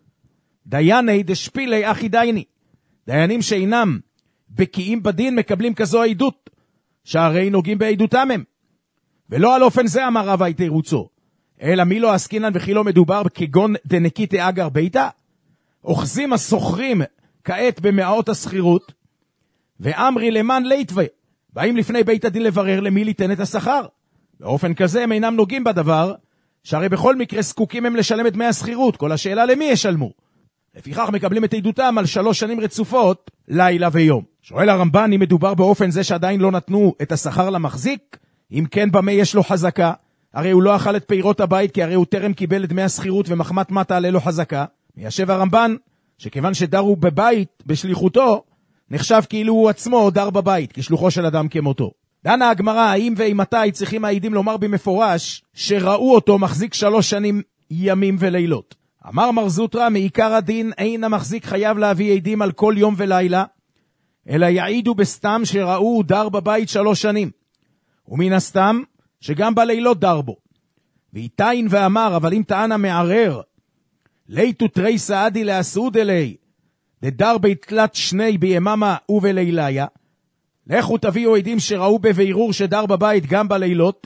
D: דייני דשפילי אחי דייני, דיינים שאינם בקיאים בדין מקבלים כזו העדות, שהרי נוגעים בעדותם הם. ולא על אופן זה אמר רב תירוצו, אלא מי לא עסקינן וכי לא מדובר כגון דנקיתי אגר ביתה, אוחזים הסוחרים כעת במאות השכירות, ואמרי למען ליטווה, באים לפני בית הדין לברר למי ליתן את השכר. באופן כזה הם אינם נוגעים בדבר, שהרי בכל מקרה זקוקים הם לשלם את דמי השכירות, כל השאלה למי ישלמו. לפיכך מקבלים את עדותם על שלוש שנים רצופות, לילה ויום. שואל הרמב"ן, אם מדובר באופן זה שעדיין לא נתנו את השכר למחזיק, אם כן במה יש לו חזקה, הרי הוא לא אכל את פירות הבית, כי הרי הוא טרם קיבל את דמי השכירות ומחמת מטה עלה לו חזקה. מיישב הרמב"ן, שכיוון שדרו בבית בשליחותו, נחשב כאילו הוא עצמו דר בבית, כשלוחו של אדם כמותו. דנה הגמרא, האם ואימתי צריכים העדים לומר במפורש שראו אותו מחזיק שלוש שנים ימים ולילות. אמר מר זוטרא, מעיקר הדין אין המחזיק חייב להביא עדים על כל יום ולילה, אלא יעידו בסתם שראו דר בבית שלוש שנים, ומן הסתם שגם בלילות דר בו. ואיתיין ואמר, אבל אם טען המערער, ליתו תרי סעדי להסעוד אלי, דדר בית תלת שני ביממה ובליליה, לכו תביאו עדים שראו בבירור שדר בבית גם בלילות,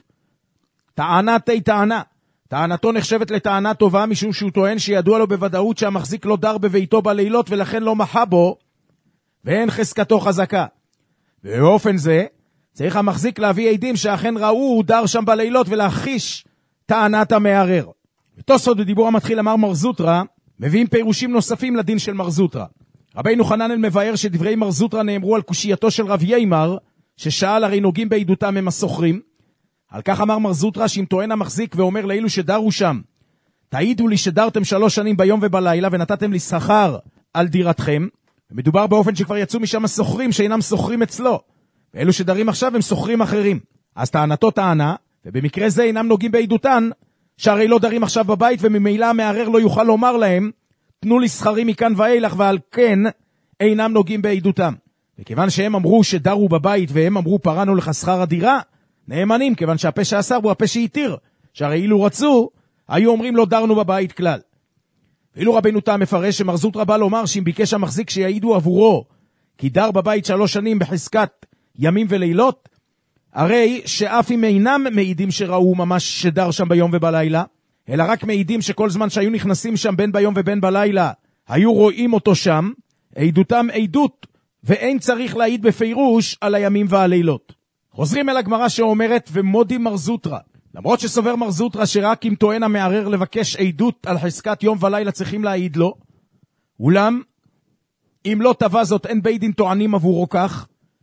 D: טענה תי טענה, טענתו נחשבת לטענה טובה, משום שהוא טוען שידוע לו בוודאות שהמחזיק לא דר בביתו בלילות, ולכן לא מחה בו, ואין חזקתו חזקה. ובאופן זה, צריך המחזיק להביא עדים שאכן ראו דר שם בלילות, ולהחיש טענת המערער. ותוספות בדיבור המתחיל אמר מר זוטרא, מביאים פירושים נוספים לדין של מר זוטרא. רבינו חננאל מבאר שדברי מר זוטרא נאמרו על קושייתו של רב ימר, ששאל הרי נוגעים בעדותם הם הסוחרים. על כך אמר מר זוטרא, שאם טוען המחזיק ואומר לאלו שדרו שם, תעידו לי שדרתם שלוש שנים ביום ובלילה ונתתם לי שכר על דירתכם, ומדובר באופן שכבר יצאו משם הסוחרים שאינם סוחרים אצלו, ואלו שדרים עכשיו הם סוחרים אחרים. אז טענתו טענה, ובמקרה זה אינם נוגעים בעדותן, שהרי לא דרים עכשיו בבית, וממילא המערער לא יוכל לומר להם, תנו לי שכרים מכאן ואילך, ועל כן אינם נוגעים בעדותם. וכיוון שהם אמרו שדרו בבית, והם אמרו פרענו לך שכר הדירה, נאמנים, כיוון שהפה שאסר הוא הפה שהתיר, שהרי אילו רצו, היו אומרים לא דרנו בבית כלל. ואילו רבינו תם מפרש שמר זוטרא בא לומר שאם ביקש המחזיק שיעידו עבורו, כי דר בבית שלוש שנים בחזקת ימים ולילות, הרי שאף אם אינם מעידים שראו ממש שדר שם ביום ובלילה, אלא רק מעידים שכל זמן שהיו נכנסים שם בין ביום ובין בלילה, היו רואים אותו שם, עדותם עדות, ואין צריך להעיד בפירוש על הימים והלילות. חוזרים אל הגמרא שאומרת, ומודי מר זוטרא, למרות שסובר מר זוטרא שרק אם טוען המערער לבקש עדות על חזקת יום ולילה צריכים להעיד לו, אולם אם לא תבע זאת אין בית דין טוענים עבורו כך,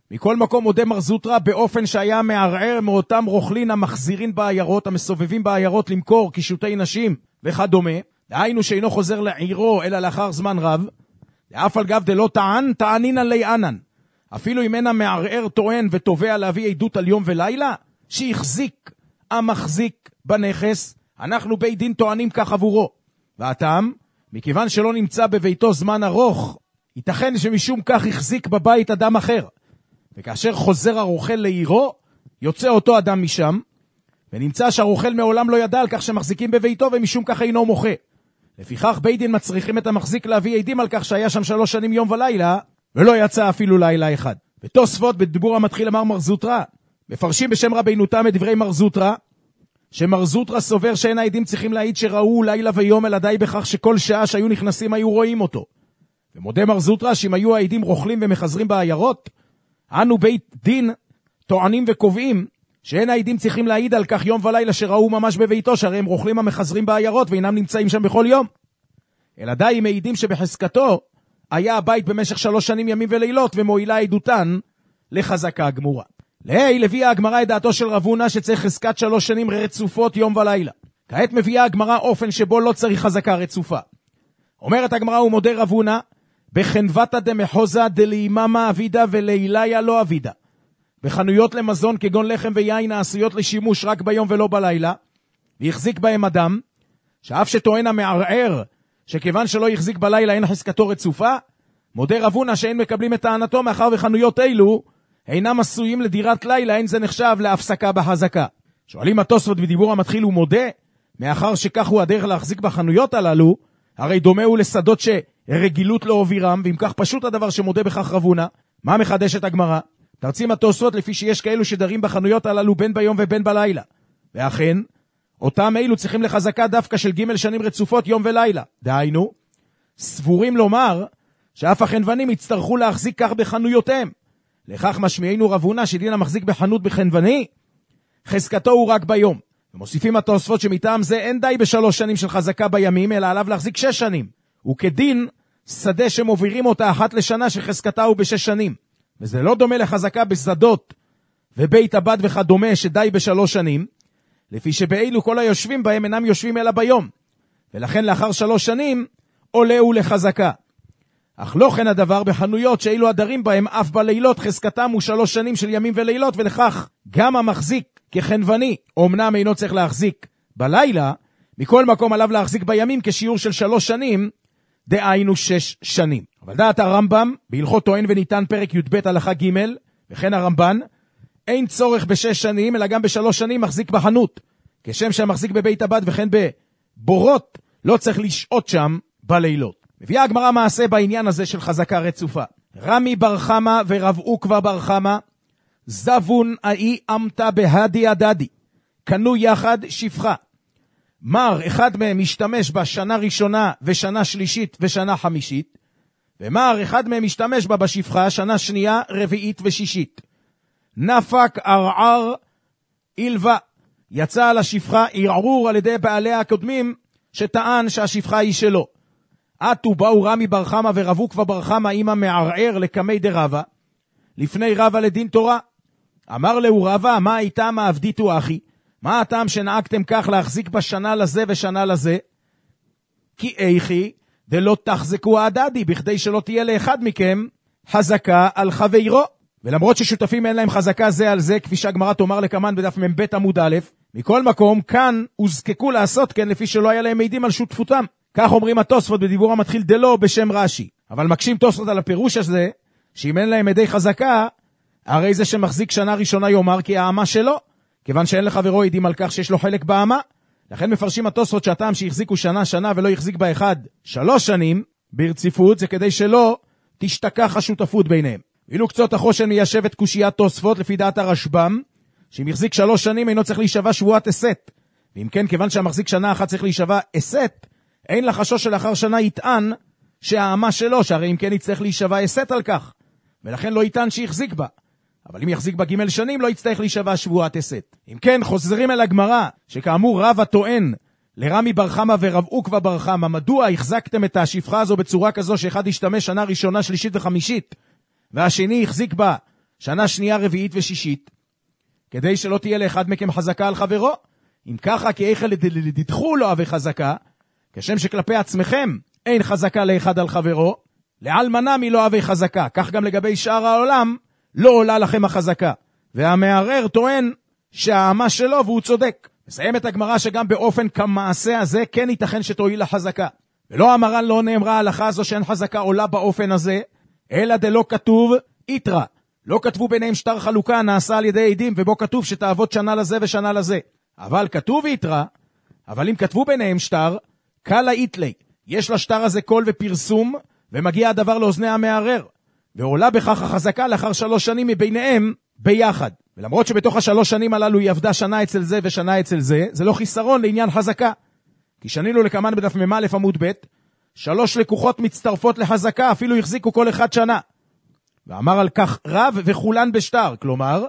D: מכל מקום מודה מר זוטרא באופן שהיה מערער מאותם רוכלין המחזירים בעיירות, המסובבים בעיירות למכור קישוטי נשים וכדומה, דהיינו שאינו חוזר לעירו אלא לאחר זמן רב, ואף על גב דלא טען, טענינן לי ענן. אפילו אם אינה מערער טוען ותובע להביא עדות על יום ולילה, שהחזיק המחזיק בנכס, אנחנו בית דין טוענים כך עבורו. והטעם, מכיוון שלא נמצא בביתו זמן ארוך, ייתכן שמשום כך החזיק בבית אדם אחר. וכאשר חוזר הרוכל לעירו, יוצא אותו אדם משם, ונמצא שהרוכל מעולם לא ידע על כך שמחזיקים בביתו, ומשום כך אינו מוחה. לפיכך בית דין מצריכים את המחזיק להביא עדים על כך שהיה שם שלוש שנים יום ולילה, ולא יצא אפילו לילה אחד. ותוספות בדיבור המתחיל אמר מר זוטרא, מפרשים בשם רבינו תם את דברי מר זוטרא, שמר זוטרא סובר שאין העדים צריכים להעיד שראו לילה ויום, אלא די בכך שכל שעה שהיו נכנסים היו רואים אותו. ומודה מר זוטרא שאם היו העדים רוכלים ומחזרים בעיירות, אנו בית דין טוענים וקובעים שאין העדים צריכים להעיד על כך יום ולילה שראו ממש בביתו, שהרי הם רוכלים המחזרים בעיירות ואינם נמצאים שם בכל יום. אלא די אם העידים שבחזקתו היה הבית במשך שלוש שנים ימים ולילות, ומועילה עדותן לחזקה גמורה. להי הביאה הגמרא את דעתו של רב הונא שצריך חזקת שלוש שנים רצופות יום ולילה. כעת מביאה הגמרא אופן שבו לא צריך חזקה רצופה. אומרת הגמרא ומודה רב הונא, בחנבתא דמחוזה דליממה אבידה וליליה לא אבידה. בחנויות למזון כגון לחם ויין העשויות לשימוש רק ביום ולא בלילה, והחזיק בהם אדם, שאף שטוען המערער שכיוון שלא יחזיק בלילה אין חזקתו רצופה, מודה רב הונא שאין מקבלים את טענתו, מאחר וחנויות אלו אינם עשויים לדירת לילה, אין זה נחשב להפסקה בחזקה. שואלים התוספות בדיבור המתחיל ומודה, מאחר שכך הוא הדרך להחזיק בחנויות הללו, הרי דומה הוא לשדות שרגילות לא הובירם, ואם כך פשוט הדבר שמודה בכך רב הונא. מה מחדש את הגמרא? תרצים התוספות לפי שיש כאלו שדרים בחנויות הללו בין ביום ובין בלילה, ואכן אותם אלו צריכים לחזקה דווקא של ג' שנים רצופות יום ולילה. דהיינו, סבורים לומר שאף החנוונים יצטרכו להחזיק כך בחנויותיהם. לכך משמיענו רב הונא שדין המחזיק בחנות בחנווני, חזקתו הוא רק ביום. ומוסיפים התוספות שמטעם זה אין די בשלוש שנים של חזקה בימים, אלא עליו להחזיק שש שנים. וכדין שדה שמובירים אותה אחת לשנה שחזקתה הוא בשש שנים. וזה לא דומה לחזקה בשדות ובית הבד וכדומה שדי בשלוש שנים, לפי שבאילו כל היושבים בהם אינם יושבים אלא ביום, ולכן לאחר שלוש שנים עולהו לחזקה. אך לא כן הדבר בחנויות שאילו הדרים בהם אף בלילות חזקתם הוא שלוש שנים של ימים ולילות, ולכך גם המחזיק כחנווני אומנם אינו צריך להחזיק בלילה, מכל מקום עליו להחזיק בימים כשיעור של שלוש שנים, דהיינו שש שנים. אבל דעת הרמב"ם בהלכות טוען וניתן פרק י"ב הלכה ג', וכן הרמב"ן, אין צורך בשש שנים אלא גם בשלוש שנים מחזיק בחנות, כשם שהמחזיק בבית הבד וכן בבורות לא צריך לשעות שם בלילות. מביאה הגמרא מעשה בעניין הזה של חזקה רצופה. רמי בר חמא ורב עוקבא בר חמא זבון האי אמתה בהדי הדדי, קנו יחד שפחה. מר אחד מהם משתמש בה שנה ראשונה ושנה שלישית ושנה חמישית, ומר אחד מהם משתמש בה בשפחה שנה שנייה רביעית ושישית. נפק ערער אילווה, יצא על השפחה ערעור על ידי בעליה הקודמים שטען שהשפחה היא שלו. עתו באו רמי בר חמא ורב עוקבא בר חמא אמא מערער לקמי דרבה, לפני רבה לדין תורה. אמר לו רבה, מה הייתה מה עבדיתו אחי? מה הטעם שנהגתם כך להחזיק בשנה לזה ושנה לזה? כי איכי דלא תחזקו הדדי, בכדי שלא תהיה לאחד מכם חזקה על חברו. ולמרות ששותפים אין להם חזקה זה על זה, כפי שהגמרא תאמר לקמן בדף מ"ב עמוד א', מכל מקום כאן הוזקקו לעשות כן לפי שלא היה להם מעידים על שותפותם. כך אומרים התוספות בדיבור המתחיל דלו בשם רש"י. אבל מקשים תוספות על הפירוש הזה, שאם אין להם עדי חזקה, הרי זה שמחזיק שנה ראשונה יאמר כי האמה שלו, כיוון שאין לחברו עדים על כך שיש לו חלק באמה. לכן מפרשים התוספות שהטעם שהחזיקו שנה שנה ולא יחזיק באחד שלוש שנים ברציפות, זה כדי שלא תשתכח השותפות ביניהם. ואילו קצות החושן מיישב את קושיית תוספות לפי דעת הרשב"ם, שאם יחזיק שלוש שנים אינו צריך להישבע שבועת אסת. ואם כן, כיוון שהמחזיק שנה אחת צריך להישבע אסת, אין לחשוש שלאחר שנה יטען שהאמה שלו, שהרי אם כן יצטרך להישבע אסת על כך, ולכן לא יטען שיחזיק בה. אבל אם יחזיק בה ג' שנים לא יצטרך להישבע שבועת אסת. אם כן, חוזרים אל הגמרא, שכאמור רב הטוען לרמי בר חמא ורב עוקבא בר חמא, מדוע החזקתם את השפחה הזו בצורה כזו שאחד ישתמש שנה ראשונה, שלישית וחמישית, והשני החזיק בה שנה שנייה, רביעית ושישית, כדי שלא תהיה לאחד מכם חזקה על חברו. אם ככה, כי איך לדדחו לא אוהבי חזקה, כשם שכלפי עצמכם אין חזקה לאחד על חברו, לעל מנמי לא אוהבי חזקה. כך גם לגבי שאר העולם, לא עולה לכם החזקה. והמערער טוען שהאמה שלו והוא צודק. מסיימת הגמרא שגם באופן כמעשה הזה כן ייתכן שתועיל לחזקה. ולא המרן לא נאמרה ההלכה הזו שאין חזקה עולה באופן הזה, אלא דלא כתוב יתרה. לא כתבו ביניהם שטר חלוקה נעשה על ידי עדים, ובו כתוב שתעבוד שנה לזה ושנה לזה. אבל כתוב יתרה, אבל אם כתבו ביניהם שטר, קלה יתלי. יש לשטר הזה קול ופרסום, ומגיע הדבר לאוזני המערער. ועולה בכך החזקה לאחר שלוש שנים מביניהם ביחד. ולמרות שבתוך השלוש שנים הללו היא עבדה שנה אצל זה ושנה אצל זה, זה לא חיסרון לעניין חזקה. כי שנינו לכמן בדף מ"א עמוד ב', שלוש לקוחות מצטרפות לחזקה, אפילו החזיקו כל אחד שנה. ואמר על כך רב וכולן בשטר, כלומר,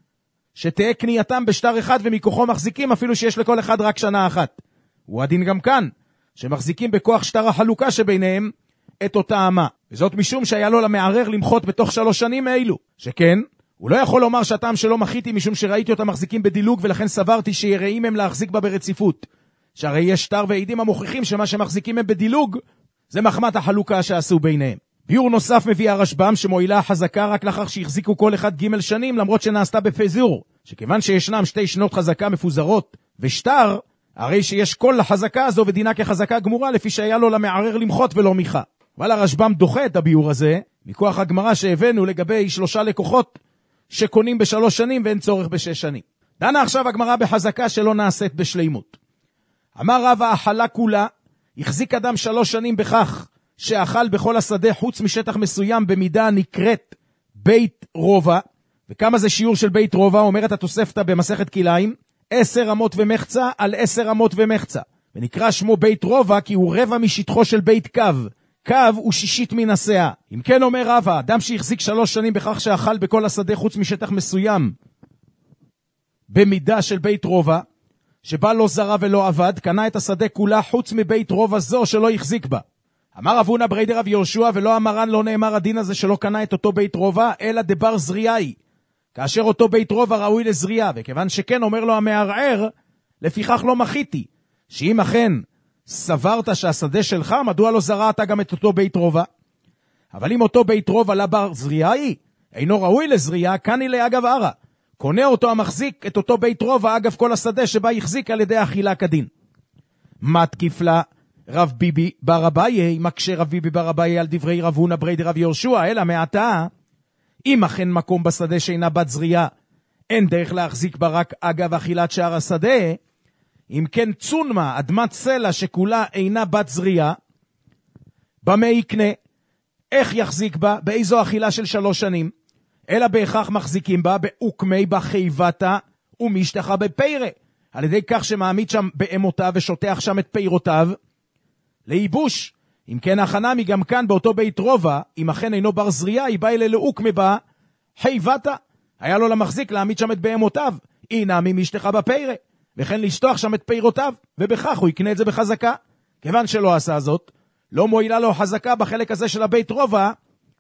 D: שתהיה קנייתם בשטר אחד ומכוחו מחזיקים אפילו שיש לכל אחד רק שנה אחת. הוא הדין גם כאן, שמחזיקים בכוח שטר החלוקה שביניהם את אותה אמה. וזאת משום שהיה לו למערער למחות בתוך שלוש שנים האלו. שכן, הוא לא יכול לומר שהטעם שלא מחיתי משום שראיתי אותם מחזיקים בדילוג ולכן סברתי שיראים הם להחזיק בה ברציפות. שהרי יש שטר ועידים המוכיחים שמה שמחזיקים הם בדילוג, זה מחמת החלוקה שעשו ביניהם. ביור נוסף מביא הרשב"ם שמועילה החזקה רק לאחר שהחזיקו כל אחד ג' שנים למרות שנעשתה בפזור. שכיוון שישנם שתי שנות חזקה מפוזרות ושטר, הרי שיש כל לחזקה הזו ודינה כחזקה גמורה לפי שהיה לו למערער למחות ולא מיכה. אבל הרשב"ם דוחה את הביור הזה מכוח הגמרא שהבאנו לגבי שלושה לקוחות שקונים בשלוש שנים ואין צורך בשש שנים. דנה עכשיו הגמרא בחזקה שלא נעשית בשלימות. אמר רב האכלה כולה, החזיק אדם שלוש שנים בכך שאכל בכל השדה חוץ משטח מסוים במידה נקראת בית רובע. וכמה זה שיעור של בית רובע? אומרת התוספתא במסכת כליים, עשר אמות ומחצה על עשר אמות ומחצה. ונקרא שמו בית רובע כי הוא רבע משטחו של בית קו. קו הוא שישית מן הסאה. אם כן אומר רבא, אדם שהחזיק שלוש שנים בכך שאכל בכל השדה חוץ משטח מסוים במידה של בית רובע, שבה לא זרה ולא עבד, קנה את השדה כולה חוץ מבית רובע זו שלא החזיק בה. אמר אבונה בריידר רב יהושע, ולא המרן לא נאמר הדין הזה שלא קנה את אותו בית רובע, אלא דבר זריעי, כאשר אותו בית רובע ראוי לזריעה, וכיוון שכן אומר לו המערער, לפיכך לא מחיתי, שאם אכן סברת שהשדה שלך, מדוע לא זרעת גם את אותו בית רובע? אבל אם אותו בית רובע לבר זריעי, אינו ראוי לזריעה, כאן היא לאגב ערה. קונה אותו המחזיק את אותו בית רובע אגב כל השדה שבה יחזיק על ידי אכילה כדין. מתקיף לה רב ביבי בר אביי, מקשה רב ביבי בר אביי על דברי רב הונא בריידר רב יהושע, אלא מעתה, אם אכן מקום בשדה שאינה בת זריעה, אין דרך להחזיק בה רק אגב אכילת שער השדה, אם כן צונמה, אדמת סלע שכולה אינה בת זריעה, במה יקנה? איך יחזיק בה? באיזו אכילה של שלוש שנים? אלא בהכרח מחזיקים בה באוקמי בחייבתה ומשתחה בפירה, על ידי כך שמעמיד שם באמותיו ושותח שם את פירותיו לייבוש. אם כן החנמי גם כאן באותו בית רובע, אם אכן אינו בר זריעה, היא באה אלה לאוקמי בה חייבתה, היה לו למחזיק להעמיד שם את באמותיו, הנה ממשתחה בפירה, וכן לשטוח שם את פירותיו, ובכך הוא יקנה את זה בחזקה. כיוון שלא עשה זאת, לא מועילה לו חזקה בחלק הזה של הבית רובע,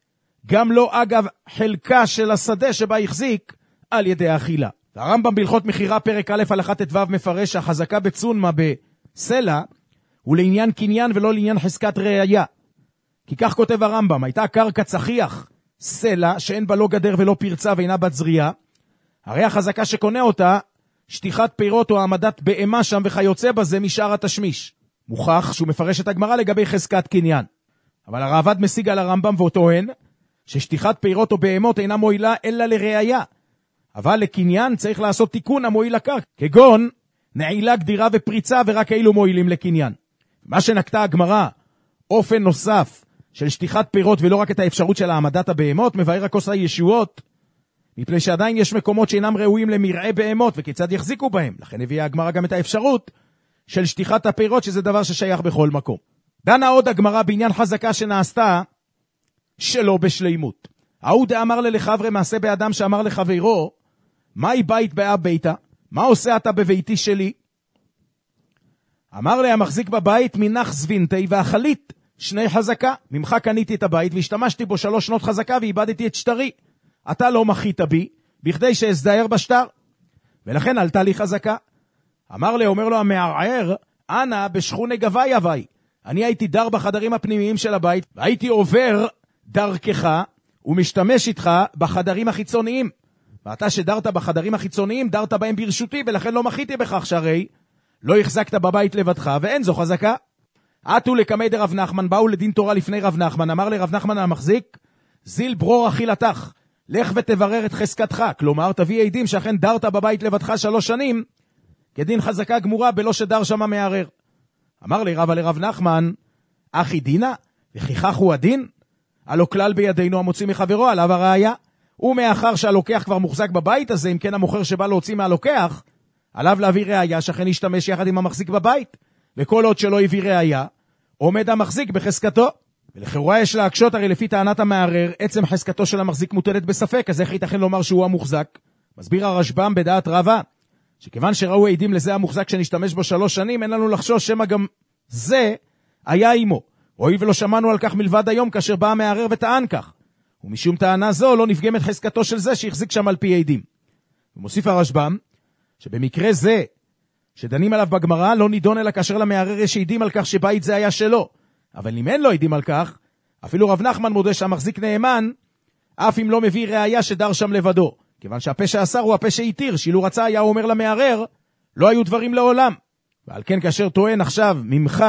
D: גם לא אגב חלקה של השדה שבה החזיק על ידי האכילה. הרמב"ם בהלכות מחירה פרק א' הלכה ט"ו מפרש שהחזקה בצונמה בסלע הוא לעניין קניין ולא לעניין חזקת ראיה. כי כך כותב הרמב"ם, הייתה קרקע צחיח סלע שאין בה לא גדר ולא פרצה ואינה בת זריעה, הרי החזקה שקונה אותה שטיחת פירות או העמדת בהמה שם וכיוצא בזה משאר התשמיש. מוכח שהוא מפרש את הגמרא לגבי חזקת קניין. אבל הרעב"ד משיג על הרמב"ם וטוען ששטיחת פירות או בהמות אינה מועילה אלא לראיה, אבל לקניין צריך לעשות תיקון המועיל לקרקע, כגון נעילה, גדירה ופריצה, ורק אילו מועילים לקניין. מה שנקטה הגמרא, אופן נוסף של שטיחת פירות ולא רק את האפשרות של העמדת הבהמות, מבאר הכוס הישועות, מפני שעדיין יש מקומות שאינם ראויים למרעה בהמות, וכיצד יחזיקו בהם. לכן הביאה הגמרא גם את האפשרות של שטיחת הפירות, שזה דבר ששייך בכל מקום. דנה עוד הגמרא בעניין חזקה שנעשתה שלא בשלימות. ההוא דאמר ללחברי מעשה באדם שאמר לחברו, מהי בית באב ביתה? מה עושה אתה בביתי שלי? אמר לה המחזיק בבית מנח זבינתי והחלית שני חזקה. ממך קניתי את הבית והשתמשתי בו שלוש שנות חזקה ואיבדתי את שטרי. אתה לא מחית בי, בכדי שאסדהר בשטר. ולכן עלתה לי חזקה. אמר לי, אומר לו המערער, אנא בשכוני גבי אבי. אני הייתי דר בחדרים הפנימיים של הבית, והייתי עובר דרכך, ומשתמש איתך בחדרים החיצוניים. ואתה שדרת בחדרים החיצוניים, דרת בהם ברשותי, ולכן לא מחיתי בכך, שהרי לא החזקת בבית לבדך, ואין זו חזקה. עתו לקמי דרב נחמן, באו לדין תורה לפני רב נחמן, אמר לרב נחמן המחזיק, זיל ברור אכילתך, לך ותברר את חזקתך, כלומר תביא עדים שאכן דרת בבית לבדך שלוש שנים, כדין חזקה גמורה בלא שדר שמה מערער. אמר לי רבא לרב נחמן, אחי דינה, וכיכך הוא הדין? הלא כלל בידינו המוציא מחברו, עליו הראיה. ומאחר שהלוקח כבר מוחזק בבית הזה, אם כן המוכר שבא להוציא מהלוקח, עליו להביא ראיה שאכן ישתמש יחד עם המחזיק בבית. וכל עוד שלא הביא ראיה, עומד המחזיק בחזקתו. ולכאורה יש להקשות, הרי לפי טענת המערער, עצם חזקתו של המחזיק מוטלת בספק, אז איך ייתכן לומר שהוא המוחזק? מסביר הרשב"ם בדעת רבא, שכיוון שראו עדים לזה המוחזק שנשתמש בו שלוש שנים, אין לנו לחשוש שמה גם זה היה עמו. הואיל ולא שמענו על כך מלבד היום, כאשר בא המערער וטען כך. ומשום טענה זו לא נפגמת חזקתו של זה שהחזיק שם על פי עדים. ומוסיף הרשב"ם, שבמקרה זה שדנים עליו בגמרא, לא נידון אלא כאשר למערער יש עדים על כך שבית זה היה שלו. אבל אם אין לו עדים על כך, אפילו רב נחמן מודה שהמחזיק נאמן, אף אם לא מביא ראיה שדר שם לבדו. כיוון שהפה שאסר הוא הפה שהתיר, שאילו רצה היה אומר למערער, לא היו דברים לעולם. ועל כן כאשר טוען עכשיו ממך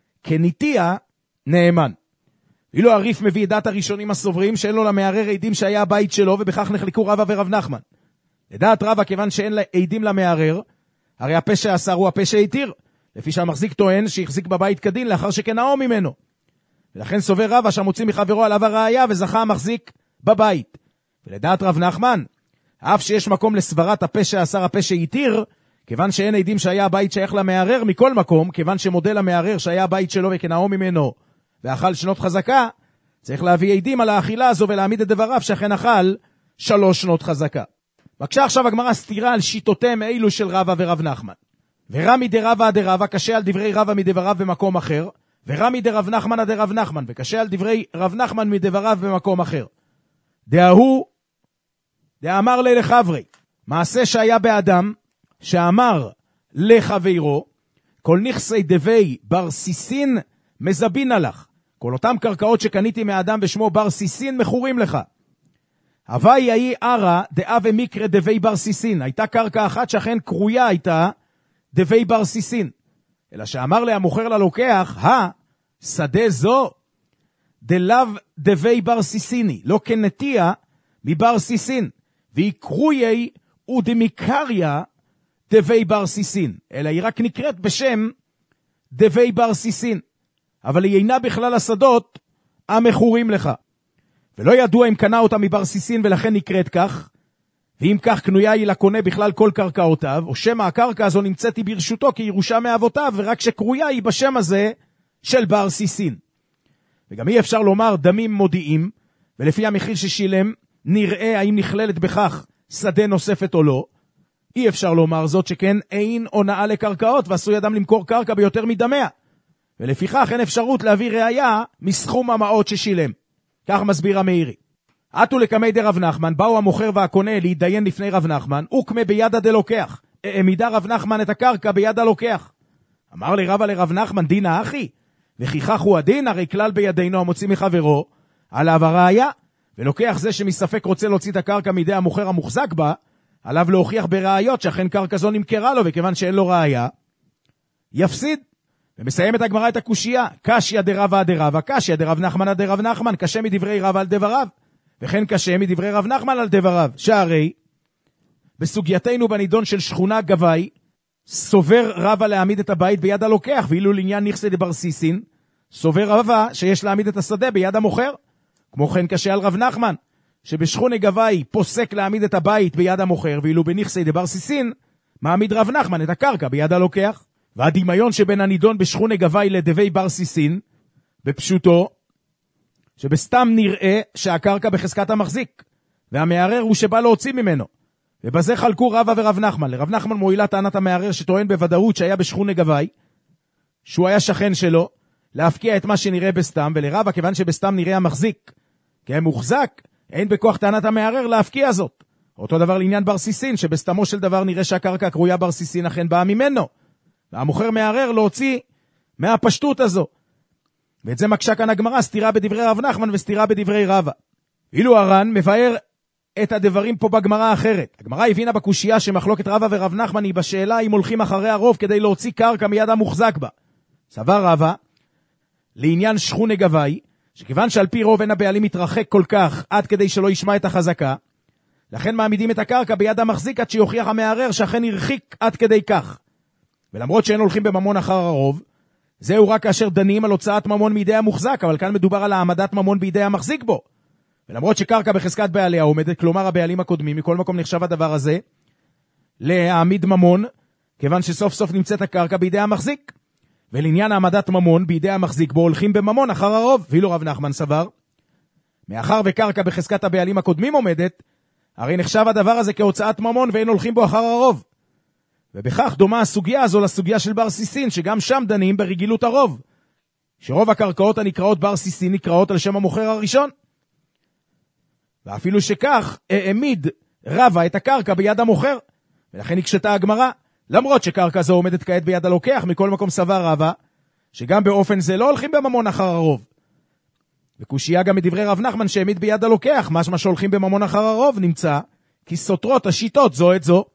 D: כניתיה, נאמן. אילו הריף מביא את דעת הראשונים הסוברים שאין לו למערער עדים שהיה הבית שלו, ובכך נחלקו רבא ורב נחמן. לדעת רבא, כיוון שאין עדים למערער, הרי הפה שאסר הוא הפה שהתיר, לפי שהמחזיק טוען שהחזיק בבית כדין לאחר שכנאו ממנו. ולכן סובר רבא שהמוציא מחברו עליו הראיה וזכה המחזיק בבית. ולדעת רב נחמן, אף שיש מקום לסברת הפה שאסר הפה שהתיר, כיוון שאין עדים שהיה הבית שייך למערער מכל מקום, כיוון שמודל המערער שהיה הבית שלו וכנאו ממנו ואכל שנות חזקה, צריך להביא עדים על האכילה הזו ולהעמיד את דבריו שאכן אכל שלוש שנות חזקה. בבקשה עכשיו הגמרא סתירה על שיטותיהם אלו של רבא ורב נחמן. ורמי דרבא דרבא קשה על דברי רבא מדבריו במקום אחר, ורמי דרב נחמן דרב נחמן וקשה על דברי רב נחמן מדבריו במקום אחר. דהוא דאמר לי לחברי, מעשה שהיה באדם שאמר לחברו, כל נכסי דבי בר סיסין מזבין עלך, כל אותם קרקעות שקניתי מאדם ושמו בר סיסין מכורים לך. הווי יהי ערה דאה ומקרה דבי בר סיסין, הייתה קרקע אחת שאכן קרויה הייתה דבי בר סיסין, אלא שאמר לה המוכר ללוקח, הא, שדה זו דלאו דבי בר סיסיני, לא כנתיה מבר סיסין, והיא קרויי ודמיקריה דבי בר סיסין, אלא היא רק נקראת בשם דבי בר סיסין, אבל היא אינה בכלל השדות המכורים לך. ולא ידוע אם קנה אותה מבר סיסין ולכן נקראת כך, ואם כך קנויה היא לקונה בכלל כל קרקעותיו, או שמא הקרקע הזו נמצאתי ברשותו כירושה מאבותיו, ורק שקרויה היא בשם הזה של בר סיסין. וגם אי אפשר לומר דמים מודיעים, ולפי המחיר ששילם נראה האם נכללת בכך שדה נוספת או לא. אי אפשר לומר זאת שכן אין הונאה לקרקעות, ועשוי אדם למכור קרקע ביותר מדמיה, ולפיכך אין אפשרות להביא ראיה מסכום המעות ששילם. כך מסביר המאירי. עתו לקמי דרב נחמן, באו המוכר והקונה להתדיין לפני רב נחמן, וקמה ביד הדלוקח, העמידה רב נחמן את הקרקע ביד הלוקח. אמר לי רבא לרב נחמן, דינה אחי, וכיכך הוא הדין, הרי כלל בידינו המוציא מחברו, עליו הראיה, ולוקח זה שמספק רוצה להוציא את הקרקע מידי המוכר המוחזק בה, עליו להוכיח בראיות שאכן קרקע זו נמכרה לו, וכיוון שאין לו ראיה, יפסיד. ומסיים את הגמרא את הקושייה, קשיא דרבא דרבא, קשיא דרב נחמן דרב נחמן, קשה מדברי רבא על דבריו, וכן קשה מדברי רב נחמן על דבריו, שהרי בסוגייתנו בנידון של שכונה גבי, סובר רבא להעמיד את הבית ביד הלוקח, ואילו לעניין נכסי דבר סיסין, סובר רבא שיש להעמיד את השדה ביד המוכר. כמו כן קשה על רב נחמן, שבשכונה גבי פוסק להעמיד את הבית ביד המוכר, ואילו בנכסי דבר סיסין, מעמיד רב נחמן את הקרקע ביד הלוקח. והדמיון שבין הנידון בשכונה גבי לדבי בר סיסין, בפשוטו, שבסתם נראה שהקרקע בחזקת המחזיק, והמערער הוא שבא להוציא ממנו. ובזה חלקו רבא ורב נחמן. לרב נחמן מועילה טענת המערער שטוען בוודאות שהיה בשכונה גבי, שהוא היה שכן שלו, להפקיע את מה שנראה בסתם, ולרבא כיוון שבסתם נראה המחזיק, כי הם מוחזק, אין בכוח טענת המערער להפקיע זאת. אותו דבר לעניין ברסיסין, שבסתמו של דבר נראה שהקרקע הקרויה ברסיסין אכן באה ממנו. והמוכר מערער להוציא מהפשטות הזו. ואת זה מקשה כאן הגמרא, סתירה בדברי רב נחמן וסתירה בדברי רבא. אילו הר"ן מבאר את הדברים פה בגמרא אחרת. הגמרא הבינה בקושייה שמחלוקת רבא ורב נחמן היא בשאלה אם הולכים אחרי הרוב כדי להוציא קרקע מיד המוחזק בה. סבר רבא, לעניין שכוני גבאי, שכיוון שעל פי רוב אין הבעלים מתרחק כל כך עד כדי שלא ישמע את החזקה, לכן מעמידים את הקרקע ביד המחזיק עד שיוכיח המערער שאכן הרחיק עד כדי כך. ולמרות שאין הולכים בממון אחר הרוב, זהו רק כאשר דנים על הוצאת ממון מידי המוחזק, אבל כאן מדובר על העמדת ממון בידי המחזיק בו. ולמרות שקרקע בחזקת בעליה עומדת, כלומר הבעלים הקודמים, מכל מקום נחשב הדבר הזה להעמיד ממון, כיוון שסוף סוף נמצאת הקרקע בידי המחזיק. ולעניין העמדת ממון בידי המחזיק בו הולכים בממון אחר הרוב. ואילו רב נחמן סבר, מאחר וקרקע בחזקת הבעלים הקודמים עומדת, הרי נחשב הדבר הזה כהוצאת ממון ואין הולכים בו אחר הרוב. ובכך דומה הסוגיה הזו לסוגיה של בר סיסין, שגם שם דנים ברגילות הרוב, שרוב הקרקעות הנקראות בר סיסין נקראות על שם המוכר הראשון. ואפילו שכך העמיד רבא את הקרקע ביד המוכר, ולכן הקשתה הגמרא, למרות שקרקע זו עומדת כעת ביד הלוקח, מכל מקום סבר רבא, שגם באופן זה לא הולכים בממון אחר הרוב. וקושייה גם מדברי רב נחמן שהעמיד ביד הלוקח, משמע שהולכים בממון אחר הרוב, נמצא כי סותרות השיטות זו את זו.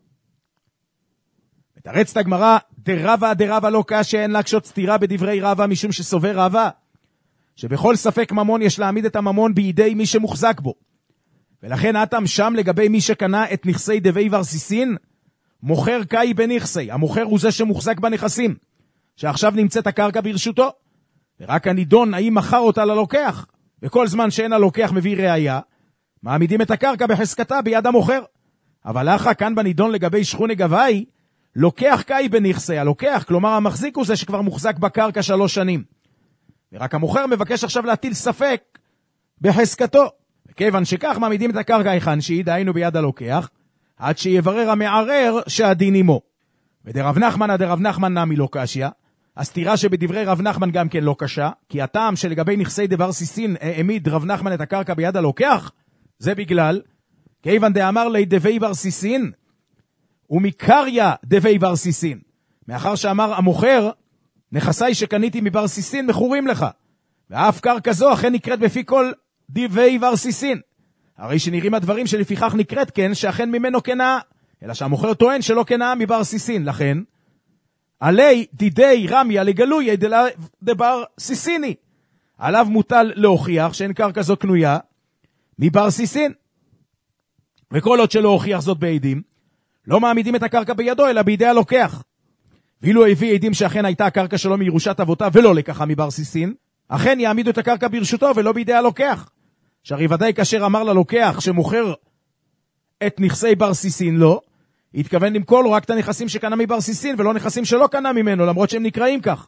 D: מתרצת הגמרא, דרבא דרבא לא קשה, אין להקשות סתירה בדברי רבא, משום שסובר רבא, שבכל ספק ממון יש להעמיד את הממון בידי מי שמוחזק בו. ולכן אתם שם לגבי מי שקנה את נכסי דבי ורסיסין, מוכר קאי בנכסי, המוכר הוא זה שמוחזק בנכסים, שעכשיו נמצאת הקרקע ברשותו, ורק הנידון האם מכר אותה ללוקח, וכל זמן שאין הלוקח מביא ראיה, מעמידים את הקרקע בחזקתה ביד המוכר. אבל אחר כאן בנידון לגבי שכוני גבאי, לוקח קאי בנכסי, הלוקח, כלומר המחזיק הוא זה שכבר מוחזק בקרקע שלוש שנים. ורק המוכר מבקש עכשיו להטיל ספק בחזקתו. וכיוון שכך מעמידים את הקרקע היכן שהיא, דהיינו ביד הלוקח, עד שיברר המערער שהדין עמו. ודרב נחמן דרב נחמן נמי לא קשיא, הסתירה שבדברי רב נחמן גם כן לא קשה, כי הטעם שלגבי נכסי דבר סיסין העמיד רב נחמן את הקרקע ביד הלוקח, זה בגלל, כיוון דאמר לי דבי בר סיסין, ומקריה דבי בר סיסין. מאחר שאמר המוכר, נכסי שקניתי מבר סיסין מכורים לך, ואף קרקע זו אכן נקראת בפי כל דבי בר סיסין. הרי שנראים הדברים שלפיכך נקראת כן, שאכן ממנו כנאה, אלא שהמוכר טוען שלא כנאה מבר סיסין. לכן, עלי דידי רמיה לגלוי דבר סיסיני. עליו מוטל להוכיח שאין קרקע זו קנויה מבר סיסין. וכל עוד שלא הוכיח זאת בעדים, לא מעמידים את הקרקע בידו, אלא בידי הלוקח. ואילו הביא עדים שאכן הייתה הקרקע שלו מירושת אבותיו ולא לקחה מבר סיסין, אכן יעמידו את הקרקע ברשותו ולא בידי הלוקח. שהרי ודאי כאשר אמר ללוקח שמוכר את נכסי בר סיסין לו, התכוון למכור לו רק את הנכסים שקנה מבר סיסין ולא נכסים שלא קנה ממנו, למרות שהם נקראים כך.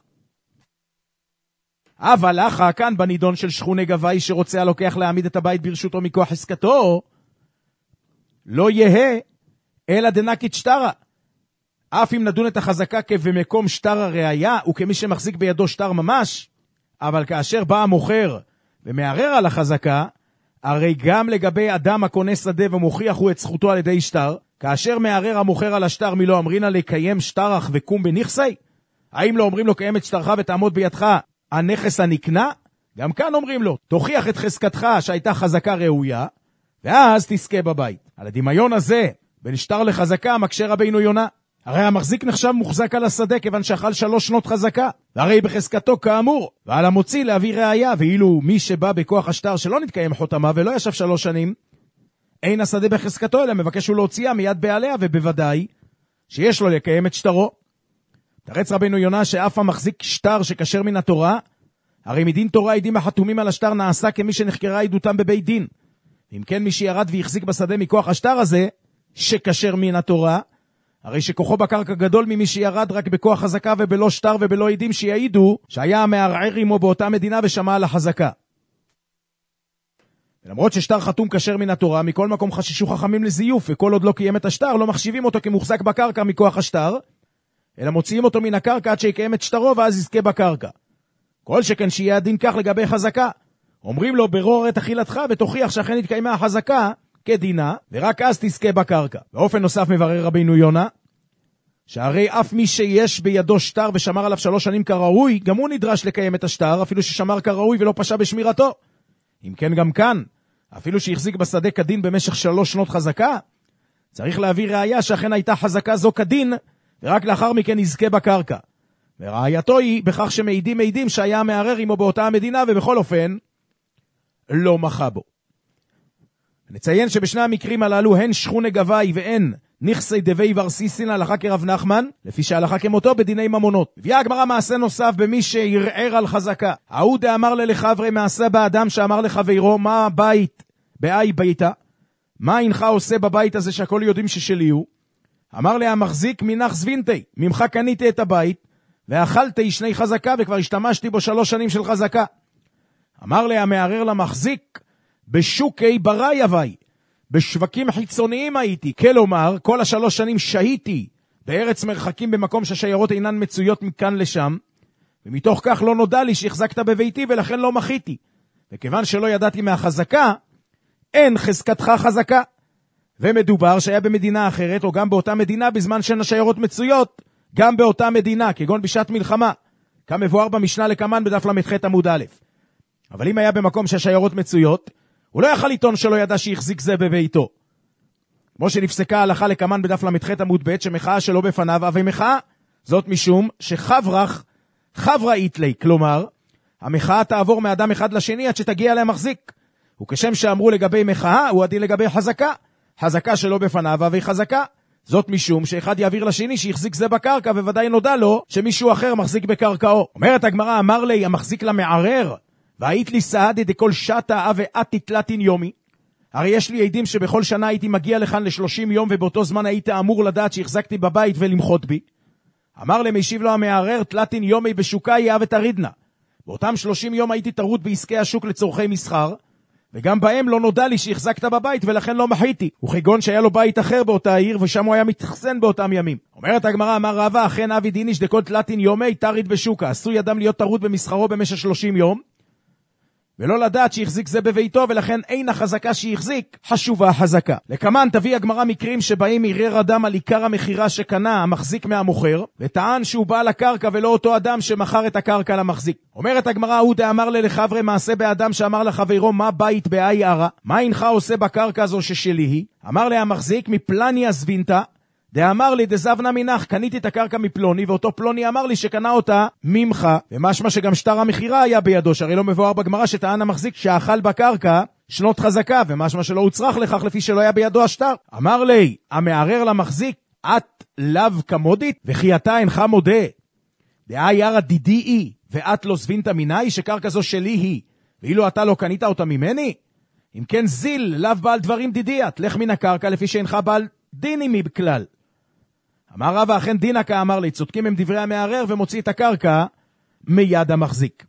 D: אבל אחר כאן בנידון של שכוני גבאי שרוצה הלוקח להעמיד את הבית ברשותו מכוח עסקתו, לא יהיה אלא דנקית שטרה. אף אם נדון את החזקה כבמקום שטר הראיה וכמי שמחזיק בידו שטר ממש, אבל כאשר בא המוכר ומערער על החזקה, הרי גם לגבי אדם הקונה שדה ומוכיח הוא את זכותו על ידי שטר, כאשר מערער המוכר על השטר מלא אמרינה לקיים שטרח וקום בנכסי? האם לא אומרים לו קיים את שטרך ותעמוד בידך הנכס הנקנה? גם כאן אומרים לו, תוכיח את חזקתך שהייתה חזקה ראויה, ואז תזכה בבית. על הדמיון הזה, בין שטר לחזקה, מקשה רבינו יונה. הרי המחזיק נחשב מוחזק על השדה כיוון שאכל שלוש שנות חזקה, והרי בחזקתו כאמור, ועל המוציא להביא ראיה, ואילו מי שבא בכוח השטר שלא נתקיים חותמה ולא ישב שלוש שנים, אין השדה בחזקתו, אלא מבקש הוא להוציאה מיד בעליה, ובוודאי שיש לו לקיים את שטרו. תרץ רבינו יונה שאף המחזיק שטר שכשר מן התורה, הרי מדין תורה עדים החתומים על השטר נעשה כמי שנחקרה עדותם בבית דין. אם כן מי שירד והחזיק בשדה מכוח השטר הזה, שכשר מן התורה, הרי שכוחו בקרקע גדול ממי שירד רק בכוח חזקה ובלא שטר ובלא עדים שיעידו שהיה המערער עמו באותה מדינה ושמע על החזקה. ולמרות ששטר חתום כשר מן התורה, מכל מקום חששו חכמים לזיוף, וכל עוד לא קיים את השטר, לא מחשיבים אותו כמוחזק בקרקע מכוח השטר, אלא מוציאים אותו מן הקרקע עד שיקיים את שטרו ואז יזכה בקרקע. כל שכן שיהיה הדין כך לגבי חזקה, אומרים לו ברור את אכילתך ותוכיח שאכן התקיימה החזקה כדינה, ורק אז תזכה בקרקע. באופן נוסף מברר רבינו יונה, שהרי אף מי שיש בידו שטר ושמר עליו שלוש שנים כראוי, גם הוא נדרש לקיים את השטר, אפילו ששמר כראוי ולא פשע בשמירתו. אם כן גם כאן, אפילו שהחזיק בשדה כדין במשך שלוש שנות חזקה, צריך להביא ראיה שאכן הייתה חזקה זו כדין, ורק לאחר מכן יזכה בקרקע. וראייתו היא בכך שמעידים מעידים שהיה מערער עמו באותה המדינה, ובכל אופן לא מחה בו. נציין שבשני המקרים הללו הן שכונה גבי והן נכסי דבי ורסיסין הלכה כרב נחמן, לפי שהלכה כמותו בדיני ממונות. הביאה הגמרא מעשה נוסף במי שירער על חזקה. ההוא דאמר ללחברי מעשה באדם שאמר לחברו, מה הבית באי ביתה? מה אינך עושה בבית הזה שהכל יודעים ששלי הוא? אמר לה המחזיק מנח זבינתי, ממך קניתי את הבית ואכלתי שני חזקה וכבר השתמשתי בו שלוש שנים של חזקה. אמר לה המערער למחזיק, בשוקי ברי הווי, בשווקים חיצוניים הייתי, כלומר כל השלוש שנים שהיתי בארץ מרחקים במקום שהשיירות אינן מצויות מכאן לשם, ומתוך כך לא נודע לי שהחזקת בביתי ולכן לא מחיתי, וכיוון שלא ידעתי מהחזקה, אין חזקתך חזקה. ומדובר שהיה במדינה אחרת או גם באותה מדינה בזמן שהן השיירות מצויות גם באותה מדינה, כגון בשעת מלחמה, כמבואר במשנה לקמן בדף למ"ח עמוד א'. אבל אם היה במקום שהשיירות מצויות, הוא לא יכל לטעון שלא ידע שהחזיק זה בביתו. כמו שנפסקה ההלכה לקמן בדף למ"ח עמוד ב' שמחאה שלא בפניו אבי מחאה, זאת משום שחברח חברה איתלי, כלומר המחאה תעבור מאדם אחד לשני עד שתגיע למחזיק. וכשם שאמרו לגבי מחאה הוא הדין לגבי חזקה, חזקה שלא בפניו אבי חזקה, זאת משום שאחד יעביר לשני שהחזיק זה בקרקע וודאי נודע לו שמישהו אחר מחזיק בקרקעו. אומרת הגמרא, אמר לי המחזיק למערער, והיית לי סעדי דכל שטה ואתי תלתין יומי. הרי יש לי עדים שבכל שנה הייתי מגיע לכאן לשלושים יום ובאותו זמן היית אמור לדעת שהחזקתי בבית ולמחות בי. אמר להם, השיב לו המערער, תלתין יומי בשוקי אהבת הרידנה. באותם שלושים יום הייתי תרות בעסקי השוק לצורכי מסחר, וגם בהם לא נודע לי שהחזקת בבית ולכן לא מחיתי. וכגון שהיה לו בית אחר באותה העיר ושם הוא היה מתחסן באותם ימים. אומרת הגמרא, אמר רבא, אכן אבי דיניש דכל תלתין יומי תריד בשוקה. עשוי אדם להיות תרות במסחרו במשך שלושים יום ולא לדעת שהחזיק זה בביתו, ולכן אין החזקה שהחזיק חשובה חזקה. לכמן תביא הגמרא מקרים שבהם ערער אדם על עיקר המחירה שקנה המחזיק מהמוכר, וטען שהוא בעל הקרקע ולא אותו אדם שמכר את הקרקע למחזיק. אומרת הגמרא, הוא דאמר ללחברי מעשה באדם שאמר לחברו, מה בית באי ערה? מה אינך עושה בקרקע זו ששלי היא? אמר לה המחזיק, מפלני הזבינתה, דאמר לי דזבנה מנח, קניתי את הקרקע מפלוני, ואותו פלוני אמר לי שקנה אותה ממך, ומשמע שגם שטר המחירה היה בידו, שהרי לא מבואר בגמרא שטען המחזיק שאכל בקרקע שנות חזקה, ומשמע שלא הוצרך לכך לפי שלא היה בידו השטר. אמר לי המערער למחזיק, את לאו כמודית וכי אתה אינך מודה, דאי ירא דידי היא ואת לא זבינתה מיני, שקרקע זו שלי היא ואילו אתה לא קנית אותה ממני? אם כן זיל לאו בעל דברים דידיית, לך מן הקרקע לפי שאינך בעל דיני בכלל. אמר רבא, אכן דינא כאמר לי, צודקים הם דברי המערער ומוציא את הקרקע מיד המחזיק.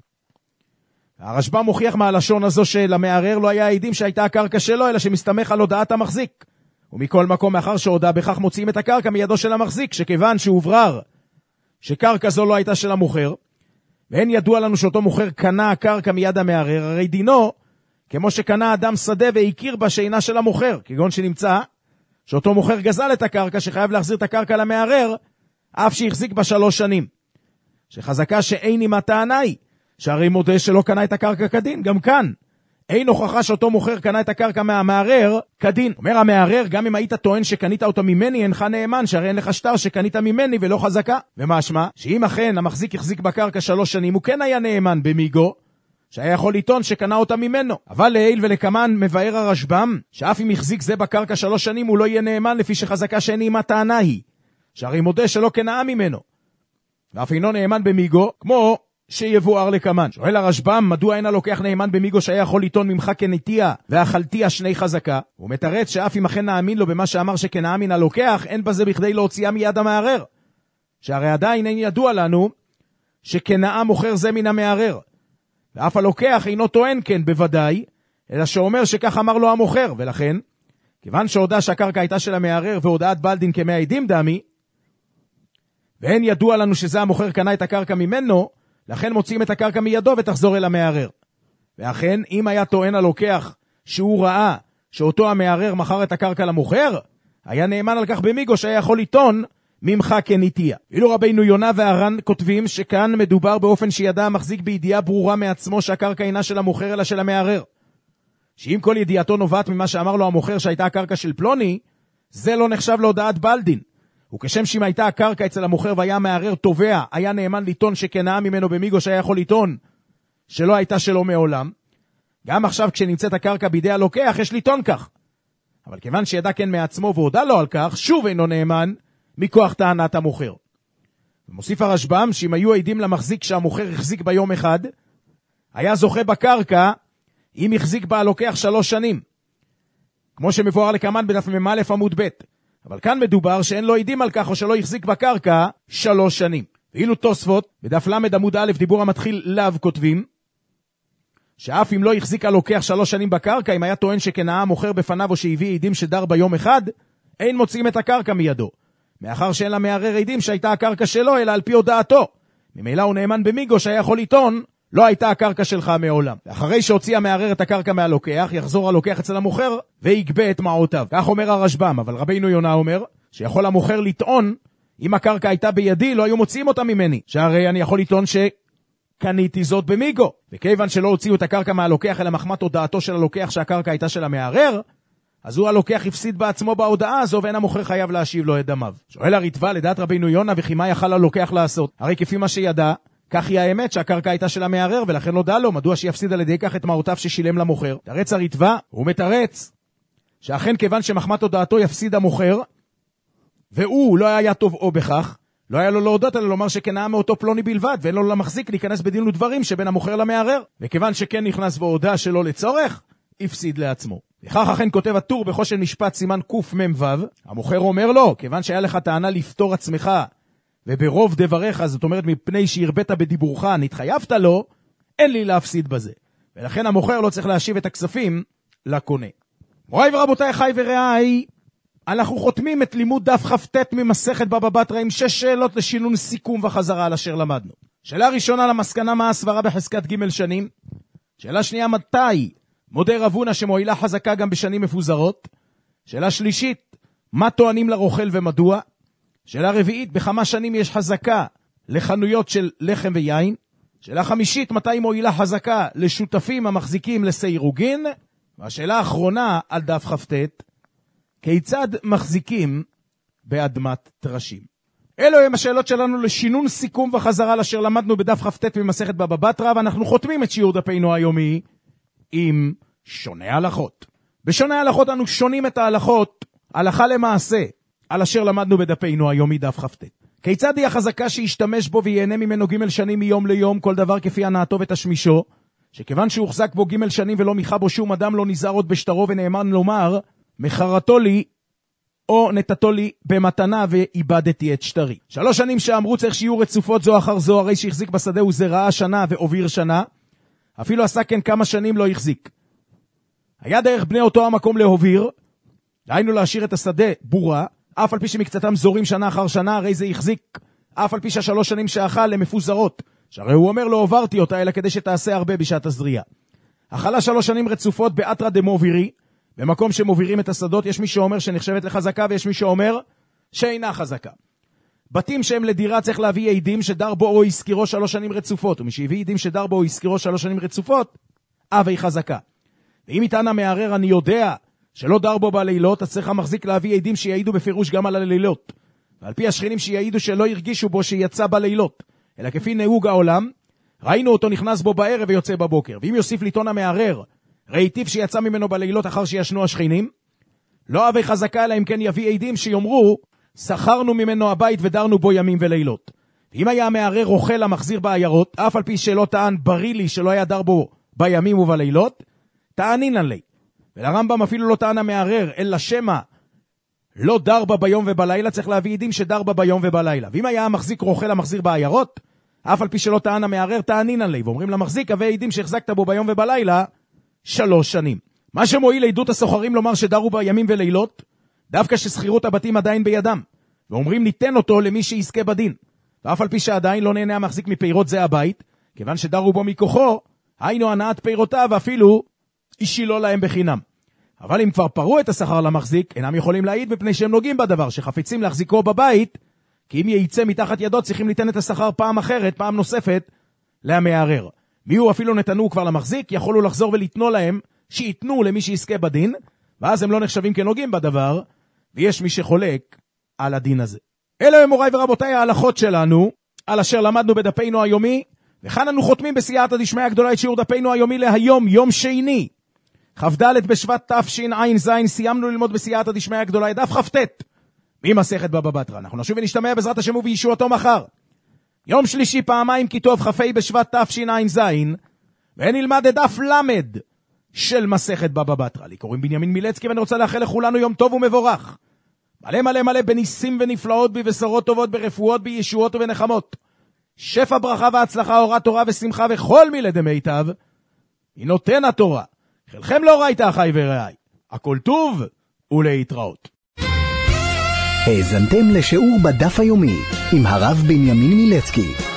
D: הרשב"א מוכיח מהלשון הזו של המערער לא היה עדים שהייתה הקרקע שלו, אלא שמסתמך על הודעת המחזיק. ומכל מקום מאחר שהודע בכך מוציאים את הקרקע מידו של המחזיק, שכיוון שהוברר שקרקע זו לא הייתה של המוכר, ואין ידוע לנו שאותו מוכר קנה הקרקע מיד המערער, הרי דינו כמו שקנה אדם שדה והכיר בה שאינה של המוכר, כגון שנמצא שאותו מוכר גזל את הקרקע שחייב להחזיר את הקרקע למערער, אף שהחזיק בה שלוש שנים. שחזקה שאין עם הטענה היא, שהרי מודה שלא קנה את הקרקע כדין, גם כאן. אין הוכחה שאותו מוכר קנה את הקרקע מהמערער כדין. אומר המערער, גם אם היית טוען שקנית אותה ממני, אינך נאמן, שהרי אין לך שטר שקנית ממני ולא חזקה. ומשמע, שאם אכן המחזיק החזיק בקרקע שלוש שנים, הוא כן היה נאמן במיגו, שהיה יכול לטעון שקנה אותה ממנו. אבל לעיל ולכמן מבאר הרשב"ם, שאף אם החזיק זה בקרקע שלוש שנים, הוא לא יהיה נאמן לפי שחזקה שאין עם הטענה היא, שהרי מודה שלא קנה ממנו, ואף אינו נאמן במיגו, כמו שיבואר לכמן. שואל הרשב"ם, מדוע אינה לוקח נאמן במיגו שהיה יכול לטעון ממך כנתיה ואכלתיה שני חזקה? הוא מתרץ שאף אם אכן נאמין לו במה שאמר שכנאה מן הלוקח, אין בזה בכדי להוציאה מיד המערער, שהרי עדיין אין ידוע לנו שכנאה מוכר זה מן המערער, ואף הלוקח אינו טוען כן בוודאי, אלא שאומר שכך אמר לו המוכר. ולכן, כיוון שהודע שהקרקע הייתה של המערער והודעת בעל דין כמאה עדים דמי, ואין ידוע לנו שזה המוכר קנה את הקרקע ממנו, לכן מוציאים את הקרקע מידו ותחזור אל המערער. ואכן, אם היה טוען הלוקח שהוא ראה שאותו המערער מכר את הקרקע למוכר, היה נאמן על כך במיגו שהיה יכול לטעון ממך כניתיה. אילו רבינו יונה והר"ן כותבים שכאן מדובר באופן שידע המחזיק בידיעה ברורה מעצמו שהקרקע אינה של המוכר אלא של המערער. שאם כל ידיעתו נובעת ממה שאמר לו המוכר שהייתה הקרקע של פלוני, זה לא נחשב להודעת בלדין. וכשם שאם הייתה הקרקע אצל המוכר והיה המערער תובע, היה נאמן לטעון שכנאה ממנו במיגו שהיה יכול לטעון שלא הייתה שלו מעולם. גם עכשיו כשנמצאת הקרקע בידי הלוקח יש לטעון כך. אבל כיוון שידע כן מעצמו והודע לו על כך, שוב אינו נאמן מכוח טענת המוכר. ומוסיף הרשב"ם שאם היו עדים למחזיק שהמוכר החזיק ביום אחד, היה זוכה בקרקע אם החזיק בה הלוקח שלוש שנים. כמו שמבואר לקמן בדף מ"א עמוד ב'. אבל כאן מדובר שאין לו עדים על כך או שלא החזיק בקרקע שלוש שנים. ואילו תוספות בדף למד עמוד א' דיבור המתחיל לאו כותבים, שאף אם לא החזיק הלוקח שלוש שנים בקרקע, אם היה טוען שכנאה המוכר בפניו או שהביא עדים שדר ביום אחד, אין מוצאים את הקרקע מידו. מאחר שאין לה מערער עדים שהייתה הקרקע שלו, אלא על פי הודעתו. ממילא הוא נאמן במיגו שהיה יכול לטעון, לא הייתה הקרקע שלך מעולם. ואחרי שהוציא המערער את הקרקע מהלוקח, יחזור הלוקח אצל המוכר ויגבה את מעותיו. כך אומר הרשב"ם, אבל רבינו יונה אומר שיכול המוכר לטעון, אם הקרקע הייתה בידי, לא היו מוציאים אותה ממני. שהרי אני יכול לטעון שקניתי זאת במיגו. וכיוון שלא הוציאו את הקרקע מהלוקח, אלא מחמת הודעתו של הלוקח שהקרקע הייתה של המערער, אז הוא הלוקח הפסיד בעצמו בהודעה הזו, ואין המוכר חייב להשיב לו את דמיו. שואל הריטב"א, לדעת רבינו יונה, וכי מה יכל הלוקח לעשות? הרי כפי מה שידע, כך היא האמת שהקרקע הייתה של המערער, ולכן לא דע לו, מדוע שיפסיד על ידי כך את מעותיו ששילם למוכר. תרץ הריטב"א, הוא מתרץ, שאכן כיוון שמחמת הודעתו יפסיד המוכר, והוא לא היה טוב או בכך, לא היה לו להודות, אלא לומר שכנאה מאותו פלוני בלבד, ואין לו למחזיק להיכנס בדין ודברים שבין המוכר למערער. וכיוון שכן נכנס והודע שלא לצורך, הפסיד לעצמו. וכך אכן כותב הטור בחושן משפט סימן קמ"ו, המוכר אומר לו, כיוון שהיה לך טענה לפתור עצמך, וברוב דבריך, זאת אומרת מפני שהרבית בדיבורך, נתחייבת לו, אין לי להפסיד בזה. ולכן המוכר לא צריך להשיב את הכספים לקונה. מוריי ורבותיי, חי ורעי, אנחנו חותמים את לימוד דף כ"ט ממסכת בבא בתרא עם שש שאלות לשינון סיכום וחזרה על אשר למדנו. שאלה ראשונה למסקנה מה הסברה בחזקת ג' שנים. שאלה שנייה, מתי מודה רב הונא שמועילה חזקה גם בשנים מפוזרות. שאלה שלישית, מה טוענים לרוכל ומדוע. שאלה רביעית, בכמה שנים יש חזקה לחנויות של לחם ויין. שאלה חמישית, מתי מועילה חזקה לשותפים המחזיקים לסיירוגין. והשאלה האחרונה על דף כ"ט, כיצד מחזיקים באדמת תרשים. אלו הם השאלות שלנו לשינון סיכום וחזרה לאשר למדנו בדף כ"ט ממסכת בבא בתרא, ואנחנו חותמים את שיעור דפנו היומי עם שונה הלכות. בשונה הלכות אנו שונים את ההלכות הלכה למעשה על אשר למדנו בדפנו היומי דף כ"ט. כיצד היא החזקה שישתמש בו ויהנה ממנו ג' שנים מיום ליום, כל דבר כפי הנעתו ותשמישו, שכיוון שהוחזק בו ג' שנים ולא מיכה בו שום אדם לא נזהר עוד בשטרו, ונאמן לומר מחרתו לי או נתתו לי במתנה ואיבדתי את שטרי. שלוש שנים שאמרו צריך שיהיו רצופות זו אחר זו, הרי שהחזיק בשדה הוא זרעה שנה ועוביר שנה, אפילו עשה כן כמה שנים לא החזיק. היה דרך בני אותו המקום להוביר, דהיינו להשאיר את השדה בורה, אף על פי שמקצתם זורים שנה אחר שנה, הרי זה החזיק, אף על פי שהשלוש שנים שאכל למפוזרות, שהרי הוא אומר לא עוברתי אותה, אלא כדי שתעשה הרבה בשעת הזריעה. אכלה שלוש שנים רצופות באתרא דמובירי, במקום שמובירים את השדות, יש מי שאומר שנחשבת לחזקה, ויש מי שאומר שאינה חזקה. בתים שהם לדירה צריך להביא עדים שדר בו או הזכירו שלוש שנים רצופות, ומי שהביא עדים שדר בו או הזכירו שלוש שנים רצופות, אב היא חזקה. ואם יטען המערער אני יודע שלא דר בו בלילות, אז צריך המחזיק להביא עדים שיעידו בפירוש גם על הלילות. ועל פי השכנים שיעידו שלא הרגישו בו שיצא בלילות, אלא כפי נהוג העולם, ראינו אותו נכנס בו בערב ויוצא בבוקר. ואם יוסיף לטעון המערער, ראיתיו שיצא ממנו בלילות אחר שישנו השכנים, לא אבי חזקה, אלא אם כן יביא עדים שיאמרו, שכרנו ממנו הבית ודרנו בו ימים ולילות. ואם היה המערער רוכל המחזיר בעיירות, אף על פי שלא טען בריא לי שלא היה דר בו בימים ובלילות, טענינן לי. ולרמב"ם אפילו לא טען המערער, אלא שמה לא דר בה ביום ובלילה, צריך להביא עדים שדר בה ביום ובלילה. ואם היה המחזיק רוכל המחזיר בעיירות, אף על פי שלא טען המערער, טענינן לי. ואומרים למחזיק, הביא עדים שהחזקת בו ביום ובלילה, שלוש שנים. מה שמועיל לעדות הסוחרים לומר שדרו בימים ולילות, דווקא שסחירות הבתים עדיין בידם. ואומרים ניתן אותו למי שיזכה בדין. ואף על פי שעדיין לא נהנה המחזיק מפירות זה הבית, כיוון שדרו בו מכוחו, היינו הנעת פירותיו, ואפילו השילו להם בחינם. אבל אם כבר פרו את השכר למחזיק, אינם יכולים להעיד מפני שהם נוגעים בדבר, שחפצים להחזיקו בבית, כי אם ייצא מתחת ידו, צריכים ליתן את השכר פעם אחרת, פעם נוספת, למערער. מי הוא אפילו נתנו כבר למחזיק, יכולו לחזור ולתנו להם, שיתנו למי שיזכה בדין, ואז הם לא נחשבים כנוגעים בדבר, ויש מי שחולק על הדין הזה. אלה הם מוריי ורבותיי ההלכות שלנו, על אשר למדנו בדפינו היומי, וכאן אנו חותמים בסייעתא דשמיא הגדולה את שיעור דפינו היומי להיום, יום שני, כ"ד בשבט תשע"ז, סיימנו ללמוד בסייעתא דשמיא הגדולה את דף כ"ט, ממסכת בבא בתרא. אנחנו נשוב ונשתמע בעזרת השם ובישועתו מחר. יום שלישי פעמיים כי טוב כ"ה בשבט תשע"ז, ונלמד את דף למד של מסכת בבא בתרא. לי קוראים בנימין מילצקי, ואני רוצה לאחל לכולנו יום טוב ומבורך. מלא מלא מלא בניסים ונפלאות, בבשורות טובות, ברפואות, בישועות ובנחמות. שפע ברכה והצלחה, אורה תורה ושמחה וכל מילי דמיטב. היא נותן התורה. חלכם לא ראית אחי ורעי. הכל טוב ולהתראות.
C: האזנתם לשיעור בדף היומי עם הרב בנימין מילצקי.